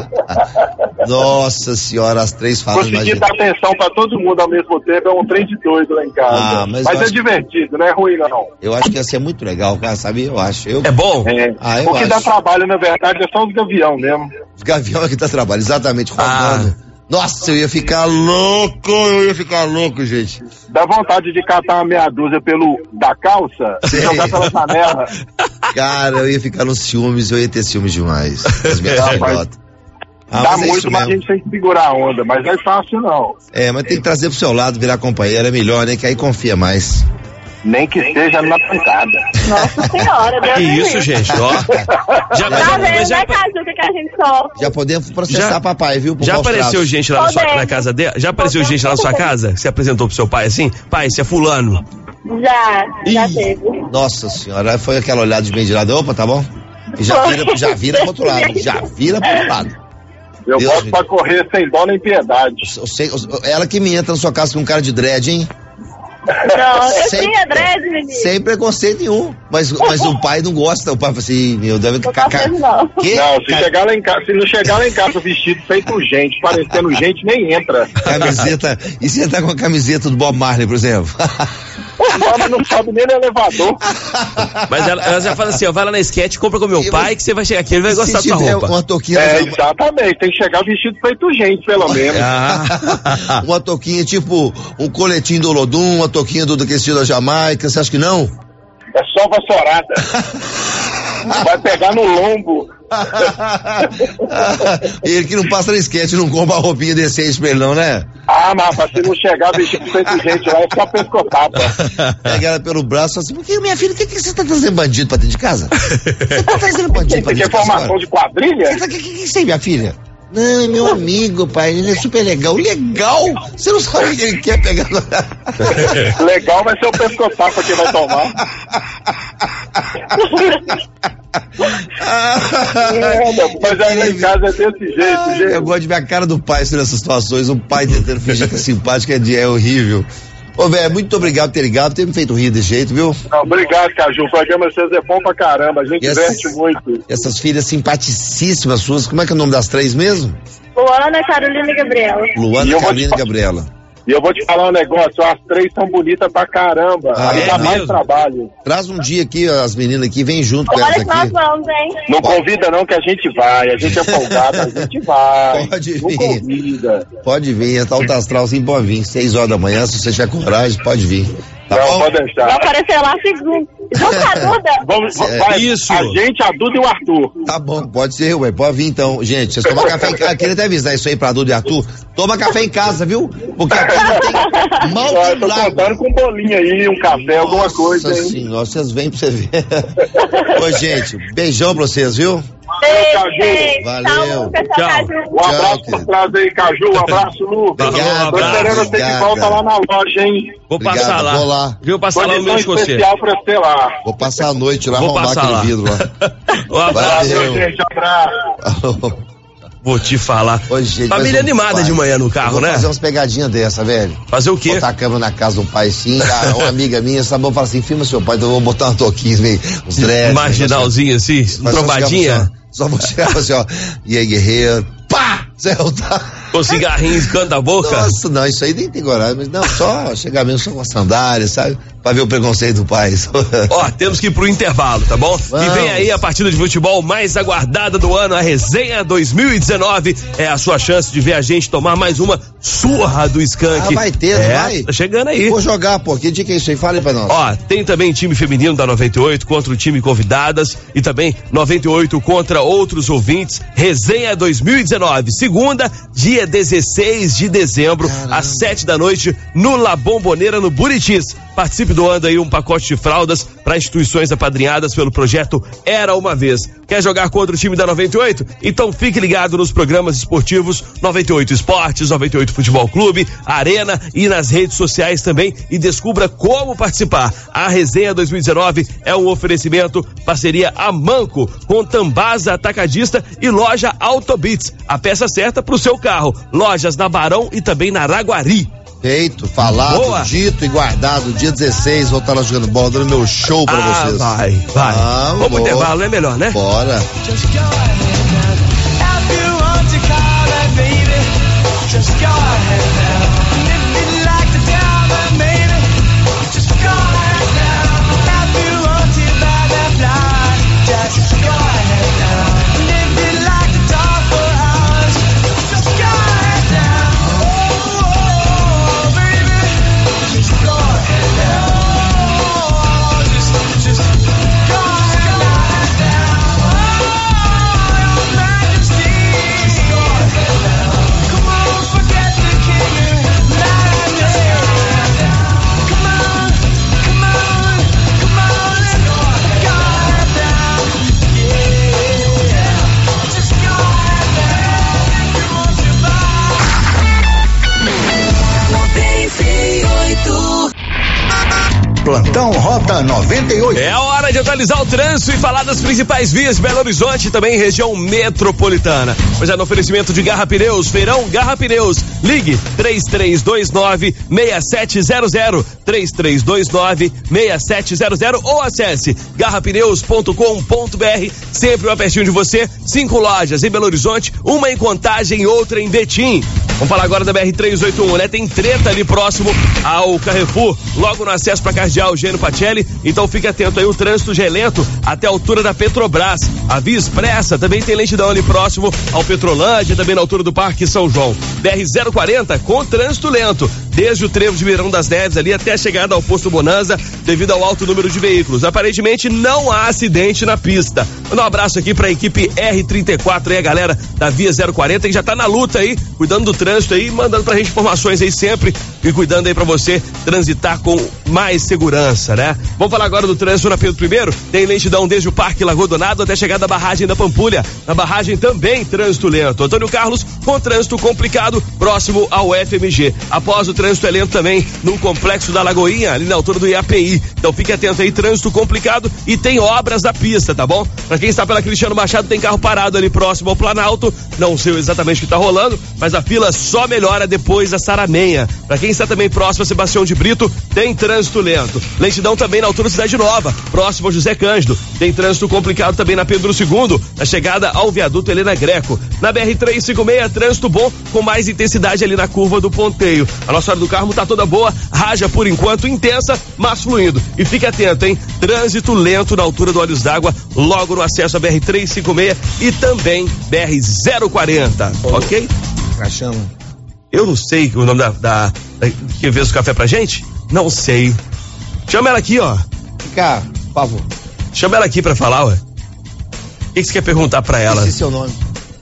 Não é. Nossa senhora, as três falam, Conseguir imagina. dar atenção pra todo mundo ao mesmo tempo é um trem de doido lá em casa. Ah, mas mas eu é acho- divertido, não é ruim não. Eu acho que ia ser muito legal, cara, sabe? Eu acho. Eu, É bom? É. Ah, eu o que acho. dá trabalho, na verdade, é só os gavião mesmo. Os gavião é que tá trabalhando, exatamente, Ah. rodando. Nossa, eu ia ficar louco, eu ia ficar louco, gente. Dá vontade de catar uma meia dúzia pelo da calça e Sim. jogar pela janela. Cara, eu ia ficar nos ciúmes, eu ia ter ciúmes demais. As minhas Ah, mas- filhotas. Ah, Dá mas é muito, isso mas a mesmo. gente tem que segurar a onda, mas não é fácil não. É, mas tem que trazer pro seu lado, virar companheiro, é melhor, né? Que aí confia mais. Nem que seja na pancada. Nossa senhora, Deus Que me isso, livre. gente, ó. Já, mas, Tá mas vendo, já, né, Caju, que a gente sofre? Já podemos processar Já- papai, viu? por já maus apareceu tratos. gente lá na, sua, Podemos. na casa dela? Já apareceu Podemos. gente lá na sua casa? Que se apresentou pro seu pai assim? Pai, esse é fulano. Já, já Ih. teve. Nossa senhora, foi aquela olhada de meio de lado. Opa, tá bom? E já Foi. vira, já vira pro outro lado. Já vira pro outro lado. Eu Deus, boto gente. pra correr sem dó nem piedade. Eu sei- eu- ela que me entra na sua casa com um cara de dread, hein? Não, eu Sem- tinha dread, menino. Sem preconceito nenhum. Mas, mas o pai não gosta. O pai fala assim, meu, deve Não tá vendo, não. Que? Não, se, Ca- chegar lá em casa, se não chegar lá em casa vestido feito gente, parecendo gente, nem entra. Camiseta. E se entrar com a camiseta do Bob Marley, por exemplo? O nome não sobe nem no elevador. Mas ela, ela já fala assim, ó, vai lá na sketch, compra com meu E pai que você vai chegar aqui, ele vai gostar da se sua tiver roupa. uma touquinha É, da- exatamente, tem que chegar vestido feito gente, pelo menos. Ah. uma touquinha tipo um coletinho do Olodum, uma touquinha do daquele estilo da Jamaica, você acha que não? É só vassourada. Vai pegar no lombo. Ele que não passa na sketch, não compra a roupinha decente pra ele não, né? Ah, mas pra se não chegar vestido feito gente lá, é só pescoçada. Pega ela pelo braço e fala assim, por que, minha filha, o que, que você tá trazendo bandido pra dentro de casa? Você tá trazendo bandido pra Você dentro quer de casa? formação de quadrilha? O que, que, que isso aí, minha filha? Não, é meu amigo, pai, ele é super legal. Legal? Você não sabe o que ele quer pegar. Legal vai ser o pescoçapa que vai tomar. É, meu, mas aí lá em casa é desse jeito, Eu gente. gosto de ver a cara do pai nessas situações. O pai tentando fingir que é simpático é, de- é horrível. Ô, velho, muito obrigado por ter ligado, por ter me feito rir desse jeito, viu? Não, obrigado, Caju. O programa de vocês é bom pra caramba. A gente Yes. diverte muito. Essas filhas simpaticíssimas suas, como é que é o nome das três mesmo? Luana, Carolina e Gabriela. E Luana, eu vou Carolina te e Gabriela. E eu vou te falar um negócio, as três são bonitas pra caramba. Ah, Aí é dá mais mesmo? trabalho. Traz um dia aqui, as meninas aqui, vem junto com Olha elas que nós aqui. vamos, hein? Não convida não que a gente vai. A gente é folgado, a gente vai. Pode Não vir. convida. Pode vir, é alto astral, sim, pode vir. Seis horas da manhã, se você tiver coragem, pode vir. Tá Não, bom? pode Vou deixar. aparecer lá segundo. Junto com a Duda. Vamos, É, vai, isso. A gente, a Duda e o Arthur. Tá bom, pode ser, ué, pode vir então. Gente, vocês tomam café em casa. Queria até avisar isso aí pra Duda e Arthur. Toma café em casa, viu? Porque aqui não tem mal Ó, eu tem tô lago. contando com um bolinho aí, um café, alguma coisa, Nossa hein? senhora, vocês vêm pra você ver. Ô, gente, beijão pra vocês, viu? Caju. Beijo, Valeu. Lucas, Tchau. Caju. Um abraço querido. por trás aí, Caju. Um abraço, Lucas. Obrigado, Tô esperando você de obrigado. volta lá na loja, hein? Vou Obrigado, passar lá. vou lá. Viu, passar lá no Condição mês com você. especial pra você lá. Vou passar a noite lá, Vou arrombar passar aquele lá. vidro lá. Um abraço. Valeu. Valeu, gente. Abraço. Vou te falar. Ô, gente, Família mas um animada pai, de manhã no eu carro, vou né? fazer umas pegadinhas dessa, velho. Fazer o quê? Botar a câmera na casa do pai, sim. Cara, uma amiga minha, sabe, eu falo assim, filma seu pai, então eu vou botar uma toquinha, meio, uns dreads. Marginalzinho assim, Mas só trombadinha. chegar pra- Só vou chegar assim, ó. E aí, guerreiro? Pá! Zelda! Com cigarrinho, canta a boca. Nossa, não, isso aí nem tem coragem, mas não, só chegar mesmo só com a sandália, sabe? Pra ver o preconceito do pai. Ó, temos que ir pro intervalo, tá bom? Vamos. E vem aí a partida de futebol mais aguardada do ano, a Resenha dois mil e dezenove. É a sua chance de ver a gente tomar mais uma surra do Skank. Ah, vai ter, é, vai? Tá chegando aí. Vou jogar, pô, que dia que é isso aí? Fala aí pra nós. Ó, tem também time feminino da noventa e oito contra o time convidadas e também noventa e oito contra outros ouvintes. Resenha dois mil e dezenove, segunda, dia dezesseis de dezembro, Caramba. às sete da noite, no La Bombonera, no Buritis. Participe doando aí um pacote de fraldas para instituições apadrinhadas pelo projeto Era Uma Vez. Quer jogar contra o time da noventa e oito? Então fique ligado nos programas esportivos noventa e oito Esportes, noventa e oito Futebol Clube, Arena e nas redes sociais também e descubra como participar. A Resenha dois mil e dezenove é um oferecimento, parceria Amanco com Tambasa Atacadista e loja Autobits. A peça certa para o seu carro. Lojas na Barão e também na Araguari. Feito, falado, Boa. dito e guardado. Dia dezesseis, vou estar lá jogando bola, dando meu show pra Ah, vocês. vai, vai. Ah, Vamos pro vou. intervalo, é melhor, né? Bora. Just go ahead now. If you want to call that baby, just go ahead now. And if you'd like to tell them, maybe, just go ahead now. If you want to buy that fly, just go ahead now. And if you'd like to talk for hours, just go ahead now. Oh, oh, baby, just go ahead now. Oh, just, just go ahead now. Oh, your Majesty, just go ahead now. Come on, forget the king Plantão Rota noventa e oito. É a hora de atualizar o trânsito e falar das principais vias de Belo Horizonte e também região metropolitana. Pois é, no oferecimento de Garra Pneus, Feirão Garra Pneus. Ligue três três dois nove, seis sete zero zero, três três dois nove, seis sete zero zero ou acesse garra pneus ponto com ponto br. Sempre uma pertinho de você. Cinco lojas em Belo Horizonte, uma em Contagem e outra em Betim. Vamos falar agora da B R trezentos e oitenta e um, né? Tem treta ali próximo ao Carrefour, logo no acesso para Cardeal Gênio Pacelli. Então fique atento aí, o trânsito já é lento até a altura da Petrobras. A Via Expressa também tem lentidão ali próximo ao Petrolândia, também na altura do Parque São João. B R zero quarenta com trânsito lento, desde o trevo de Mirão das Neves ali até a chegada ao posto Bonanza, devido ao alto número de veículos. Aparentemente não há acidente na pista. Manda um abraço aqui para a equipe R trinta e quatro aí, a galera da Via zero quarenta, que já tá na luta aí, cuidando do trânsito aí, mandando pra gente informações aí sempre e cuidando aí pra você transitar com mais segurança, né? Vamos falar agora do trânsito na Pedro Primeiro. Tem lentidão desde o Parque Lagoa Donado até a chegada da barragem da Pampulha. Na barragem também trânsito lento. Antônio Carlos com trânsito complicado próximo ao F M G. Após o trânsito é lento também no Complexo da Lagoinha, ali na altura do I A P I. Então fique atento aí, trânsito complicado e tem obras da pista, tá bom? Pra quem está pela Cristiano Machado, tem carro parado ali próximo ao Planalto. Não sei exatamente o que tá rolando, mas a fila só melhora depois da Saramenha. Pra quem está também próximo a Sebastião de Brito, tem trânsito lento. Lentidão também na altura da Cidade Nova, próximo ao José Cândido. Tem trânsito complicado também na Pedro segundo, na chegada ao viaduto Helena Greco. Na B R trezentos e cinquenta e seis, trânsito bom, com mais intensidade ali na curva do Ponteio. A nossa hora do Carmo tá toda boa, raja por enquanto intensa, mas fluindo. E fique atento, hein? Trânsito lento na altura do Olhos d'Água, logo no acesso à B R trezentos e cinquenta e seis e também B R zero quarenta, ok? Cachama. Eu não sei o nome da, da, da que fez o café pra gente? Não sei. Chama ela aqui, ó. Vem cá, por favor. Chama ela aqui pra falar, ué. O que, que você quer perguntar pra ela? Esse é seu nome.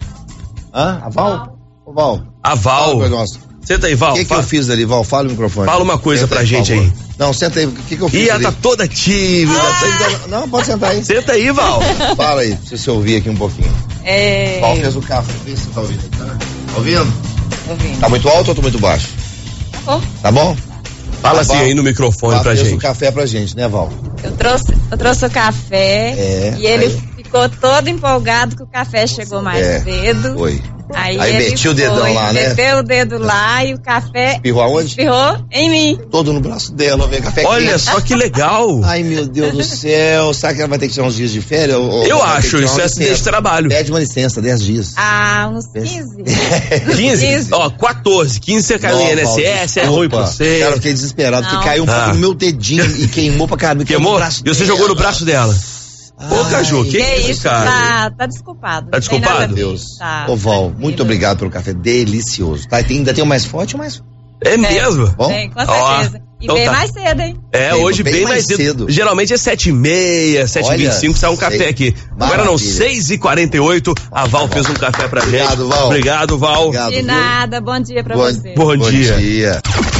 Hã? A Val? Ô, Val. A Val. Fala, nossa. Senta aí, Val. O que, que eu fiz ali, Val? Fala o microfone. Fala uma coisa senta pra aí, gente aí. Não, senta aí. O que, que eu fiz Ih, ela ali? tá toda tímida. Ah, tá... Não, pode sentar aí. Senta aí, Val. Fala aí, pra você ouvir aqui um pouquinho. É... Val fez o café. Vê se você tá ouvindo. Tá, tá ouvindo? Ouvindo. Tá muito alto ou tá muito baixo? Oh. Tá bom? Fala A assim Val, aí no microfone Val pra fez gente. o café pra gente, né, Val? Eu trouxe, eu trouxe o café É, e ele aí. ficou todo empolgado que o café chegou mais É, cedo. Foi. Aí, Aí ele metiu o dedão foi, lá, né? meteu o dedo lá e o café Espirrou aonde? espirrou em mim. Todo no braço dela, vem café Olha quente. só que legal. Ai, meu Deus do céu. Será que ela vai ter que tirar uns dias de férias? Ou, ou Eu vai ter acho, que tirar isso uma é acidente de licença? trabalho. Pede uma licença, dez dias. Ah, uns quinze. quinze? Ó, quatorze. quinze você caiu no I N S S, é ruim pra você. Cara, eu fiquei desesperado, porque Não. caiu um pouco Ah. no meu dedinho e queimou pra caramba. Queimou? No braço E você dela. jogou no braço dela. Ô, Ai, Caju, que, Que isso, isso, cara? tá, tá desculpado. Tá não tem nada a desculpado? ver. Deus. Tá, Ô, Val, tranquilo. muito obrigado pelo café delicioso. Tá, e tem, ainda tem o mais forte ou mais? É mesmo? Bom? Tem, com Ó, certeza. E então bem tá. mais cedo, hein? É, Bem- hoje bem, bem mais mais cedo. cedo. Geralmente é sete e meia, sete e vinte e cinco, sai um sei. café aqui. Agora não, Maravilha. seis e quarenta e oito, a Val fez um café pra gente. Obrigado, Val. Obrigado, Val. Obrigado, De viu? nada, bom dia pra Bom, você. Bom bom dia. dia.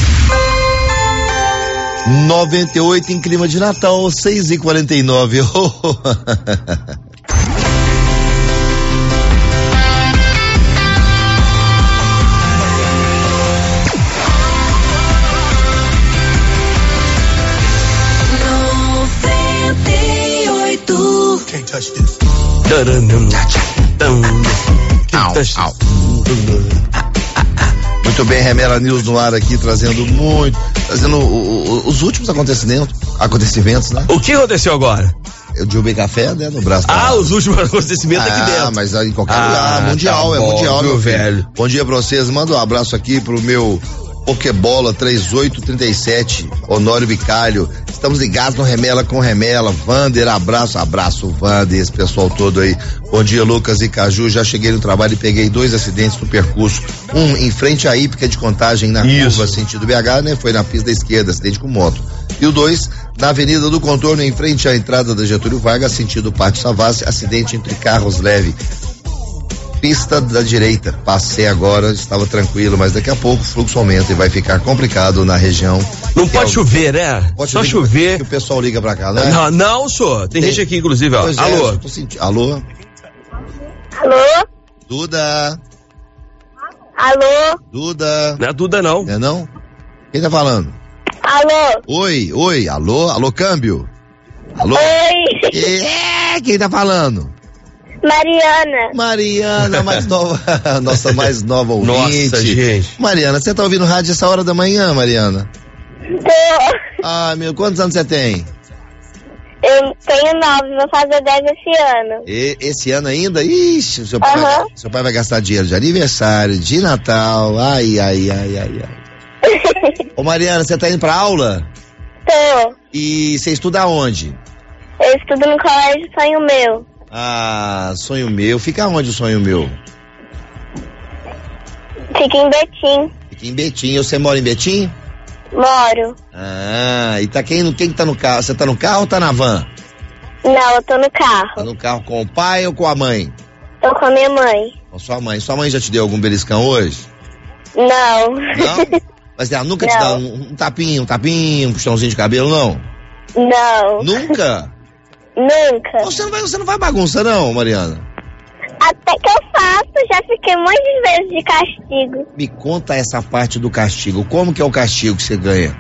noventa e oito em clima de Natal, seis e quarenta e nove. Muito bem, Remela News no ar aqui, trazendo muito, trazendo o- o- os últimos acontecimentos, acontecimentos, né? O que aconteceu agora? Eu derrubei café, né, no braço Ah, da... os últimos acontecimentos aqui Ah, dentro. mas aí em qualquer Ah, lugar, mundial, tá é bom, mundial, viu, meu filho. velho? Bom dia pra vocês, manda um abraço aqui pro meu Pokébola três oito três sete, Honório Bicalho. Estamos ligados no Remela com Remela. Vander, abraço, abraço, Vander, esse pessoal todo aí. Bom dia, Lucas e Caju. Já cheguei no trabalho e peguei dois acidentes no percurso. Um em frente à Hípica de Contagem, na Isso. curva sentido B H, né? Foi na pista da esquerda, acidente com moto. E o dois, na Avenida do Contorno, em frente à entrada da Getúlio Vargas, sentido Pátio Savassi, acidente entre carros leve. Pista da direita, passei agora, estava tranquilo, mas daqui a pouco o fluxo aumenta e vai ficar complicado na região. Não Tem pode algum- chover, né? Pode Só que- chover. Que o pessoal liga pra cá, né? Não, não, senhor. Tem, Tem. gente aqui, inclusive, ó. Pois é, Alô? eu tô senti- Alô? Alô? Duda? Alô? Duda? Não é a Duda, não. Não é não? Quem tá falando? Alô? Oi, oi, alô, alô, câmbio. Alô? Oi. É, quem tá falando? Mariana. Mariana, mais nova, nossa mais nova ouvinte. Nossa, gente. Mariana, você tá ouvindo rádio essa hora da manhã, Mariana? Tô. Ah, meu, quantos anos você tem? Eu tenho nove, vou fazer dez esse ano. E, esse ano ainda? Ixi, o seu pai, Uhum. vai, seu pai vai gastar dinheiro de aniversário, de Natal, ai, ai, ai, ai, ai. Ô Mariana, você tá indo pra aula? Tô. E você estuda aonde? Eu estudo no colégio Sonho Meu. Ah, sonho meu. Fica onde o sonho meu? Fica em Betim. Fica em Betim. Você mora em Betim? Moro. Ah, e tá quem, quem que tá no carro? Você tá no carro ou tá na van? Não, eu tô no carro. Tá no carro com o pai ou com a mãe? Tô com a minha mãe. Com sua mãe. Sua mãe já te deu algum beliscão hoje? Não. Não? Mas ela nunca te Não. dá um, um tapinho, um tapinho, um puxãozinho de cabelo, não? Não. Nunca? Nunca. Você não vai, você não vai bagunça não, Mariana? Até que eu faço, já fiquei muitas vezes de castigo. Me conta essa parte do castigo. Como que é o castigo que você ganha?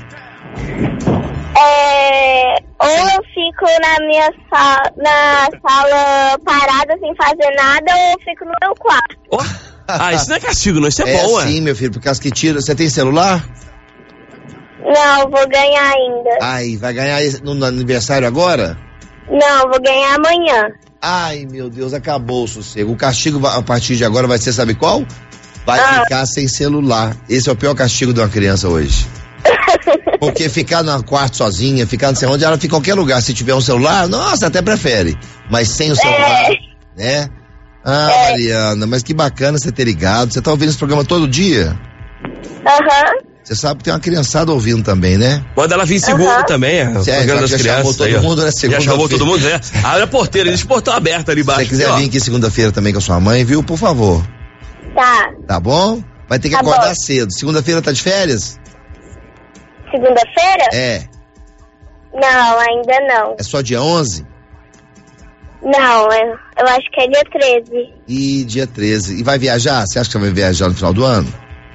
É, ou eu fico na minha sala, na sala parada sem fazer nada, ou eu fico no meu quarto. Oh. Ah, isso não é castigo, não. Isso é, É bom, sim, é. meu filho, por causa que tira. Você tem celular? Não, vou ganhar ainda. Ai, vai ganhar esse- no, no aniversário agora? Não, vou ganhar amanhã. Ai, meu Deus, acabou o sossego. O castigo va- a partir de agora vai ser, sabe qual? Vai Ah. ficar sem celular. Esse é o pior castigo de uma criança hoje. Porque ficar no quarto sozinha, ficar não sei onde, ela fica em qualquer lugar. Se tiver um celular, nossa, até prefere. Mas sem o celular, né? Ah, É. Mariana, mas que bacana você ter ligado. Você tá ouvindo esse programa todo dia? Aham. Você sabe que tem uma criançada ouvindo também, né? Manda ela vir segunda Aham. também, é. O Cê- programa já- das já crianças. chamou todo aí, ó. mundo, né? Já chamou Segunda-feira. todo mundo, né? Abre a porteira, deixa o portão aberto ali Se embaixo. você quiser aqui, ó. vir aqui segunda-feira também com a sua mãe, viu? Por favor. Tá. Tá bom? Vai ter que Tá acordar bom. cedo. Segunda-feira tá de férias? Segunda-feira? É. Não, ainda não. É só dia onze? Não, eu, eu acho que é dia treze. E dia treze. E vai viajar? Você acha que você vai viajar no final do ano?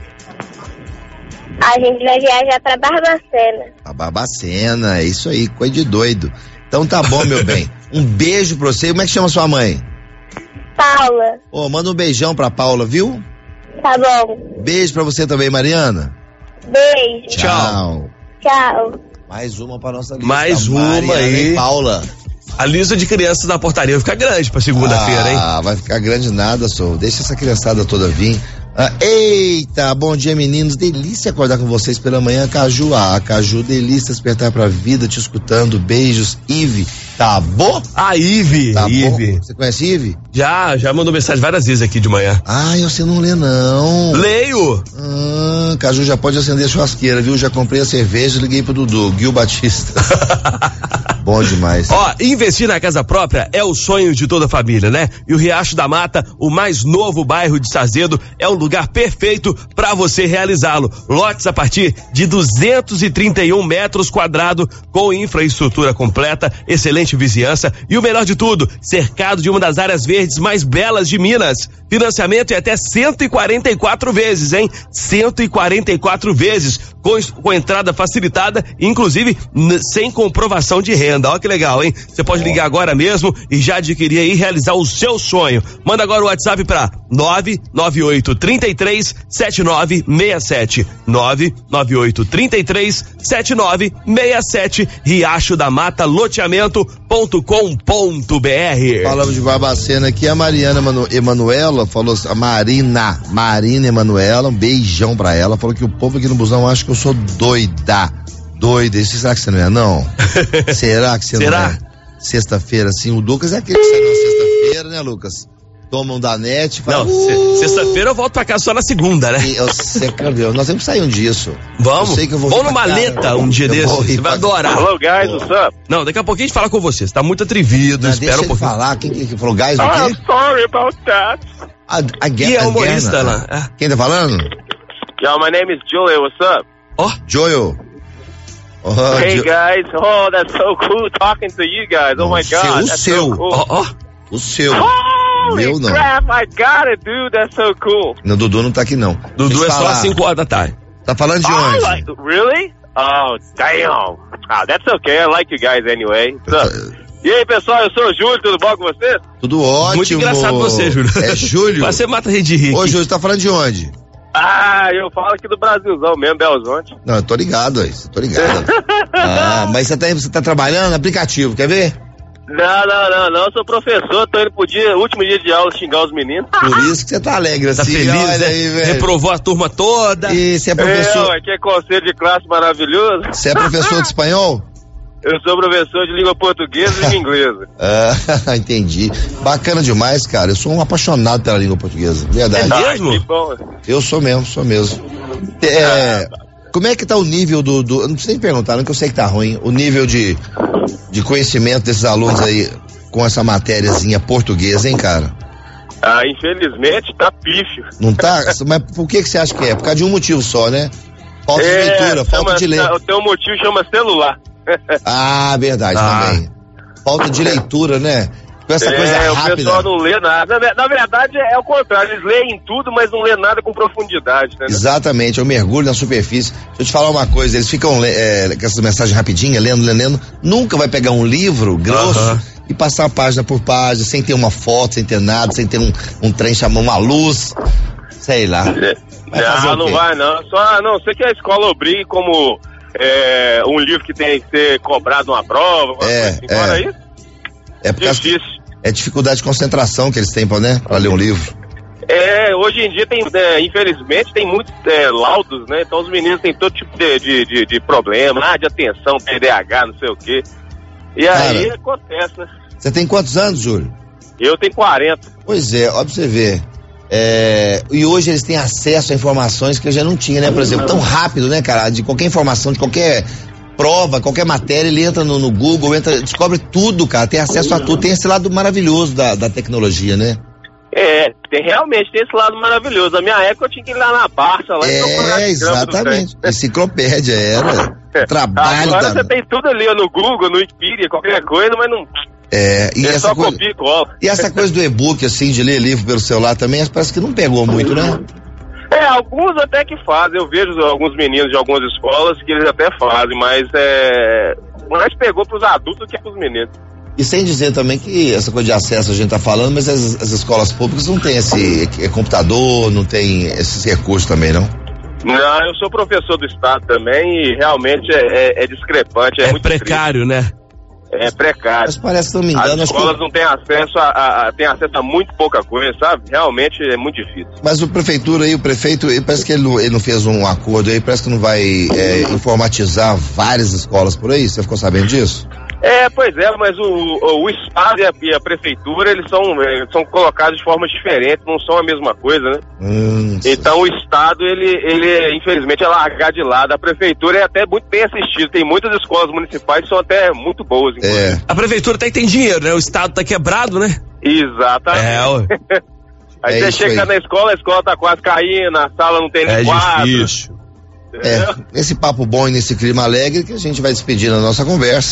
A gente vai viajar pra Barbacena. A Barbacena, é isso aí, coisa de doido. Então tá bom, meu bem. Um beijo pra você. Como é que chama sua mãe? Paula. Ô, manda um beijão pra Paula, viu? Tá bom. Beijo pra você também, Mariana. Beijo. Tchau. Tchau. Mais uma pra nossa lista. Mais uma Mariana aí. e Paula. A lista de crianças na portaria vai ficar grande pra segunda-feira, hein? Ah, vai ficar grande nada, só. Deixa essa criançada toda vir. Ah, eita, bom dia, meninos. Delícia acordar com vocês pela manhã. Caju, ah, Caju, delícia despertar pra vida, te escutando. Beijos, Ive. Tá bom? A Ive. Tá Ive. bom? Você conhece Ive? Já, já mandou mensagem várias vezes aqui de manhã. Ai, você não lê, não. Leio! Ah, Caju já pode acender a churrasqueira, viu? Já comprei a cerveja, liguei pro Dudu, Gil Batista. Bom demais. Ó, investir na casa própria é o sonho de toda família, né? E o Riacho da Mata, o mais novo bairro de Sarzedo, é o lugar perfeito para você realizá-lo. Lotes a partir de duzentos e trinta e um metros quadrados, com infraestrutura completa, excelente vizinhança e o melhor de tudo, cercado de uma das áreas verdes mais belas de Minas. Financiamento é até cento e quarenta e quatro vezes, hein? cento e quarenta e quatro vezes, com, com entrada facilitada, inclusive n- sem comprovação de renda. Ó que legal, hein? Você pode ligar agora mesmo e já adquirir aí e realizar o seu sonho. Manda agora o WhatsApp para nove nove oito três três sete nove seis sete. nove nove oito três três sete nove seis sete. Riacho da Mata loteamento ponto com ponto br. Falamos de Barbacena aqui, a Mariana Manu, Emanuela falou, a Marina, Marina Emanuela, um beijão pra ela, falou que o povo aqui no busão acha que eu sou doida, doida, isso será que você não é não? Será que você Será? não é? Sexta-feira, sim, o Lucas é aquele que sai na sexta-feira, né, Lucas? Toma um Danete e fala, Não, uh, se- sexta-feira eu volto pra casa só na segunda, né? e eu sei, cara, nós temos que sair um disso. Vamos. Eu sei que eu vou Vamos rir numa pra maleta caramba. um dia Eu desse. vou rir Você vai pra- adorar. Hello guys, what's up? Não, daqui a pouquinho a gente fala com você. Você tá muito atrevido, Não, espera deixa um ele pouquinho. falar, quem que, que falou gás o Ah, quê? sorry about that. A, a, E é humorista lá. É. Quem tá falando? Yo, my name is Julia, what's up? Ó, Joel. Oh, Hey Jo- guys, oh that's so cool talking to you guys. Oh my O seu, god, o that's seu. so cool. ó, ó. O seu. Holy Meu não. crap, I got it, dude. That's so cool. Não, Dudu não tá aqui não. Dudu Deixa eu é só falar. às cinco horas da tarde. Tá falando de Oh, onde? like, really? Oh, damn. Ah, that's okay. I like you guys anyway. So, e aí, pessoal, eu sou o Júlio, tudo bom com vocês? Tudo ótimo. Muito engraçado você, Júlio. É Júlio? Você mata a gente de rir. Ô, Júlio, você tá falando de onde? Ah, eu falo aqui do Brasilzão mesmo, Belzonte. Não, eu tô ligado, aí, tô ligado. Ah, mas você tá, você tá trabalhando no aplicativo, quer ver? Não, não, não, não, eu sou professor, tô indo pro dia, último dia de aula xingar os meninos. Por isso que você tá alegre assim. Tá feliz, olha né? aí, velho. Reprovou a turma toda. E você é professor... É, que é conselho de classe maravilhoso. Você é professor de espanhol? Eu sou professor de língua portuguesa e língua inglesa. Ah, entendi. Bacana demais, cara. Eu sou um apaixonado pela língua portuguesa. Verdade. É mesmo? Que bom. Eu sou mesmo, sou mesmo. É, como é que tá o nível do, do... Não precisa nem perguntar, não, que eu sei que tá ruim. O nível de, de conhecimento desses alunos aí com essa matériazinha portuguesa, hein, cara? Ah, infelizmente tá pífio. Não tá? Mas por que que você acha que é? Por causa de um motivo só, né? Falta de É, leitura, falta chama- de ler. Tem um motivo que chama celular. Ah, verdade, Ah. também. Falta de leitura, né? Com essa coisa é, o rápida. pessoal não lê nada. Na, na verdade, é o contrário. Eles leem tudo, mas não lê nada com profundidade, né? Exatamente, eu mergulho na superfície. Deixa eu te falar uma coisa, eles ficam é, com essas mensagens rapidinhas, lendo, lendo, lendo. Nunca vai pegar um livro grosso Aham. e passar página por página, sem ter uma foto, sem ter nada, sem ter um, um trem chamando uma luz. Sei lá. Vai fazer Não, o não quê? vai não. Só a não ser que a escola obrigue como é, um livro que tem que ser cobrado numa prova. Uma É, coisa assim. Fora é. isso, É por causa, difícil. é dificuldade de concentração que eles têm pra, né, pra ler um livro. É, hoje em dia tem, é, infelizmente, tem muitos é, laudos, né? Então os meninos têm todo tipo de, de, de, de problema, ah, de atenção, T D A H, não sei o quê. E aí Cara. acontece, né? Você tem quantos anos, Júlio? Eu tenho quarenta. Pois é, ó pra você ver. É, e hoje eles têm acesso a informações que eu já não tinha, né? Por exemplo, tão rápido, né, cara? De qualquer informação, de qualquer prova, qualquer matéria, ele entra no, no Google, entra, descobre tudo, cara. Tem acesso a tudo. Tem esse lado maravilhoso da, da tecnologia, né? É, tem, realmente tem esse lado maravilhoso. Na minha época eu tinha que ir lá na Barça, lá e procurar É, as gramas do exatamente. trem. Enciclopédia, era. Trabalho Agora da... você tem tudo ali ó, no Google, no Wikipedia, qualquer coisa, mas não. É, e é essa só coisa... copia e cola. E essa coisa do e-book, assim, de ler livro pelo celular também, parece que não pegou muito, né? É, alguns até que fazem. Eu vejo alguns meninos de algumas escolas que eles até fazem, mas é. Mais pegou pros adultos do que pros meninos. E sem dizer também que essa coisa de acesso a gente tá falando, mas as, as escolas públicas não tem esse é, computador, não tem esses recursos também, não? Não, eu sou professor do estado também e realmente é, é, é discrepante. É, É muito precário, né? triste. É precário. Mas parece, se não me engano, As acho que escolas o- não têm acesso a, a, a, têm acesso a muito pouca coisa, sabe? Realmente é muito difícil. Mas o prefeitura aí, o prefeito, ele parece que ele não, ele não fez um acordo aí, parece que não vai é, informatizar várias escolas por aí, você ficou sabendo disso? É, pois é, mas o, o, o Estado e a, e a Prefeitura, eles são, eh, são colocados de forma diferente, não são a mesma coisa, né? Hum, Então o Estado, ele, ele infelizmente é largar de lado. A Prefeitura é até muito bem assistida, tem muitas escolas municipais que são até muito boas, inclusive. é. A prefeitura até tem dinheiro, né? O estado tá quebrado, né? Exatamente. É, ué. Aí É você isso chega aí. na escola, a escola tá quase caindo, a sala não tem nem É quadro. difícil. É, nesse papo bom e nesse clima alegre que a gente vai despedir na nossa conversa.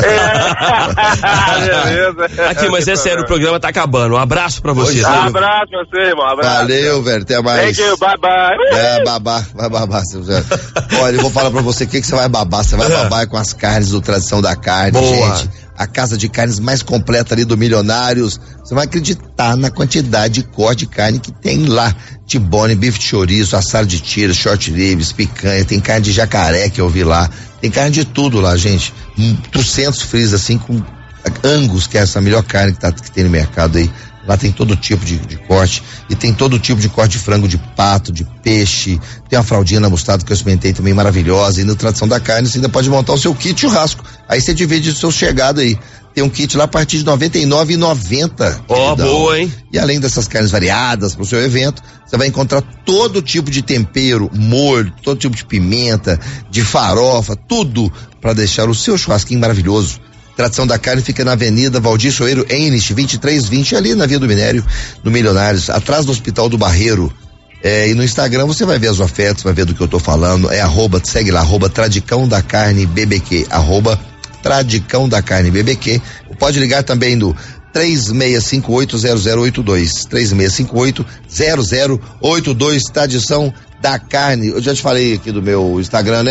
Beleza. Aqui, mas é sério, o programa tá acabando. Um abraço pra você. Pois tá? é. Abraço pra você, irmão. Abraço. Valeu, velho, até mais. Thank you, bye bye. É, babar, vai babar, seu Zé. Olha, eu vou falar pra você o que, que você vai babar. Você vai babar com as carnes do Tradição da Carne, Boa. gente. A casa de carnes mais completa ali do Milionários. Você vai acreditar na quantidade de corte de carne que tem lá. Tibone, bife de chouriço, assado de tira, short ribs, picanha, tem carne de jacaré que eu vi lá. Tem carne de tudo lá, gente. duzentos frios assim com Angus, que é essa melhor carne que, tá, que tem no mercado aí. Lá tem todo tipo de, de corte e tem todo tipo de corte de frango, de pato, de peixe. Tem uma fraldinha na mostarda que eu experimentei também maravilhosa. E no Tradição da Carne você ainda pode montar o seu kit churrasco. Aí você divide o seu chegado aí. Tem um kit lá a partir de noventa e nove reais e noventa centavos. Ó, boa, hein? E além dessas carnes variadas pro seu evento, você vai encontrar todo tipo de tempero, molho, todo tipo de pimenta, de farofa, tudo para deixar o seu churrasquinho maravilhoso. Tradição da Carne fica na Avenida Valdir Soeiro Eines, vinte e três vinte, ali na Via do Minério, no Milionários, atrás do Hospital do Barreiro. É, e no Instagram você vai ver as ofertas, vai ver do que eu tô falando. É arroba, segue lá, arroba Tradicão da Carne B B Q, arroba Tradicão da Carne B B Q. Pode ligar também no três seis cinco oito zero zero oito dois, três seis cinco oito zero zero oito dois, Tradição da Carne. Eu já te falei aqui do meu Instagram, né?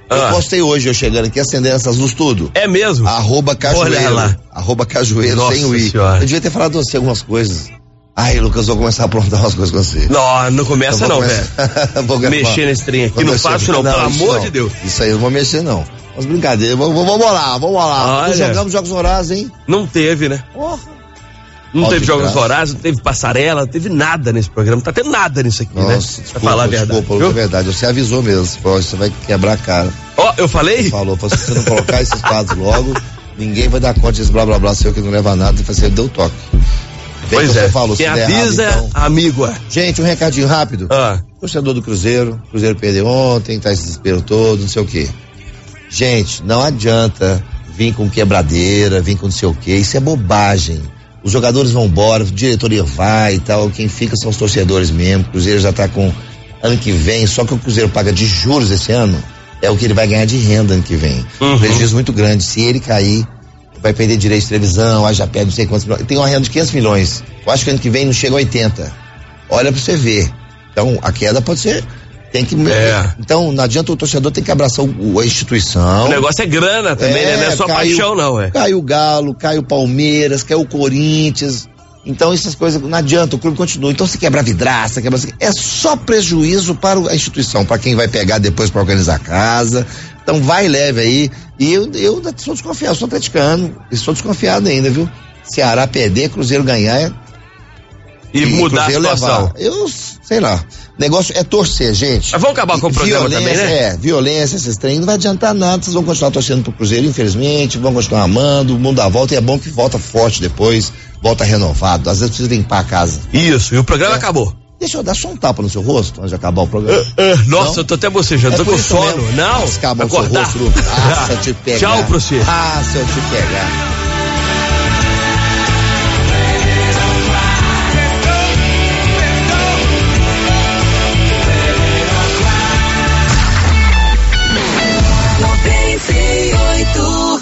Eu Ah. postei hoje, eu chegando aqui, acendendo essas luzes tudo. É mesmo? Arroba Cajueiro. Olha lá. Arroba Cajueiro, Nossa sem o i. Senhora. Eu devia ter falado a você algumas coisas. Ai, Lucas, vou começar a aprontar umas coisas com você. Não, não começa Eu vou não, começar- velho. Vou gravar. Mexer nesse trem aqui, Vou não mexer. faço não, pelo isso amor não. de Deus. Isso aí eu não vou mexer não. Mas brincadeira, vamos, vamos lá, vamos lá. Olha. Nós jogamos Jogos Vorazes, hein? Não teve, né? Porra. Não Alto teve de jogos graça. vorazes, não teve passarela, não teve nada nesse programa. Não tá tendo nada nisso aqui, Nossa, né? desculpa, Pra falar a verdade. desculpa, viu? é verdade. Você avisou mesmo, você falou, você vai quebrar a cara. Ó, eu falei? Você falou, falou, se você não colocar esses quadros logo, ninguém vai dar conta desse blá blá blá seu que não leva nada, você deu toque. Bem Pois que é. Você falou, Quem se der avisa, errado, então... amigo é. Gente, um recadinho rápido. Ah. Torcedor do Cruzeiro, Cruzeiro perdeu ontem, tá esse desespero todo, não sei o quê. Gente, não adianta vir com quebradeira, vir com não sei o quê, isso é bobagem. Os jogadores vão embora, a diretoria vai e tal, quem fica são os torcedores mesmo. O Cruzeiro já tá com ano que vem, só que o Cruzeiro paga de juros esse ano, é o que ele vai ganhar de renda ano que vem. Uhum. Um prejuízo muito grande. Se ele cair, vai perder direito de televisão, aí já perde não sei quantos milhões. Tem uma renda de quinhentos milhões. Eu acho que ano que vem não chega a oitenta. Olha pra você ver. Então, a queda pode ser. Tem que. É. Então, não adianta, o torcedor tem que abraçar o, a instituição. O negócio é grana também, né? Não é só caiu- paixão, não, é. Caiu o Galo, caiu o Palmeiras, caiu o Corinthians. Então, essas coisas não adianta, o clube continua. Então, se quebrar vidraça, quebrar. É só prejuízo para a instituição, para quem vai pegar depois para organizar a casa. Então, vai leve aí. E eu, eu sou desconfiado, sou atleticano. Estou desconfiado ainda, viu? Ceará perder, Cruzeiro ganhar. E, mudar a Cruzeiro situação. levar. Eu, sei lá. O negócio é torcer, gente. Mas vamos acabar com o programa violência, também, né? É, violência, esses trem, não vai adiantar nada, vocês vão continuar torcendo pro Cruzeiro, infelizmente, vão continuar amando, o mundo dá volta, e é bom que volta forte depois, volta renovado, às vezes precisa limpar a casa. Isso, e o programa acabou. Deixa eu dar só um tapa no seu rosto, antes de acabar o programa. Nossa, Não? eu tô até bocejando, É tô por com isso sono. mesmo. Não, Acaba o seu acordar. rosto, Lucas. Ah, se eu te pegar. Tchau pra você. Ah, se eu te pegar.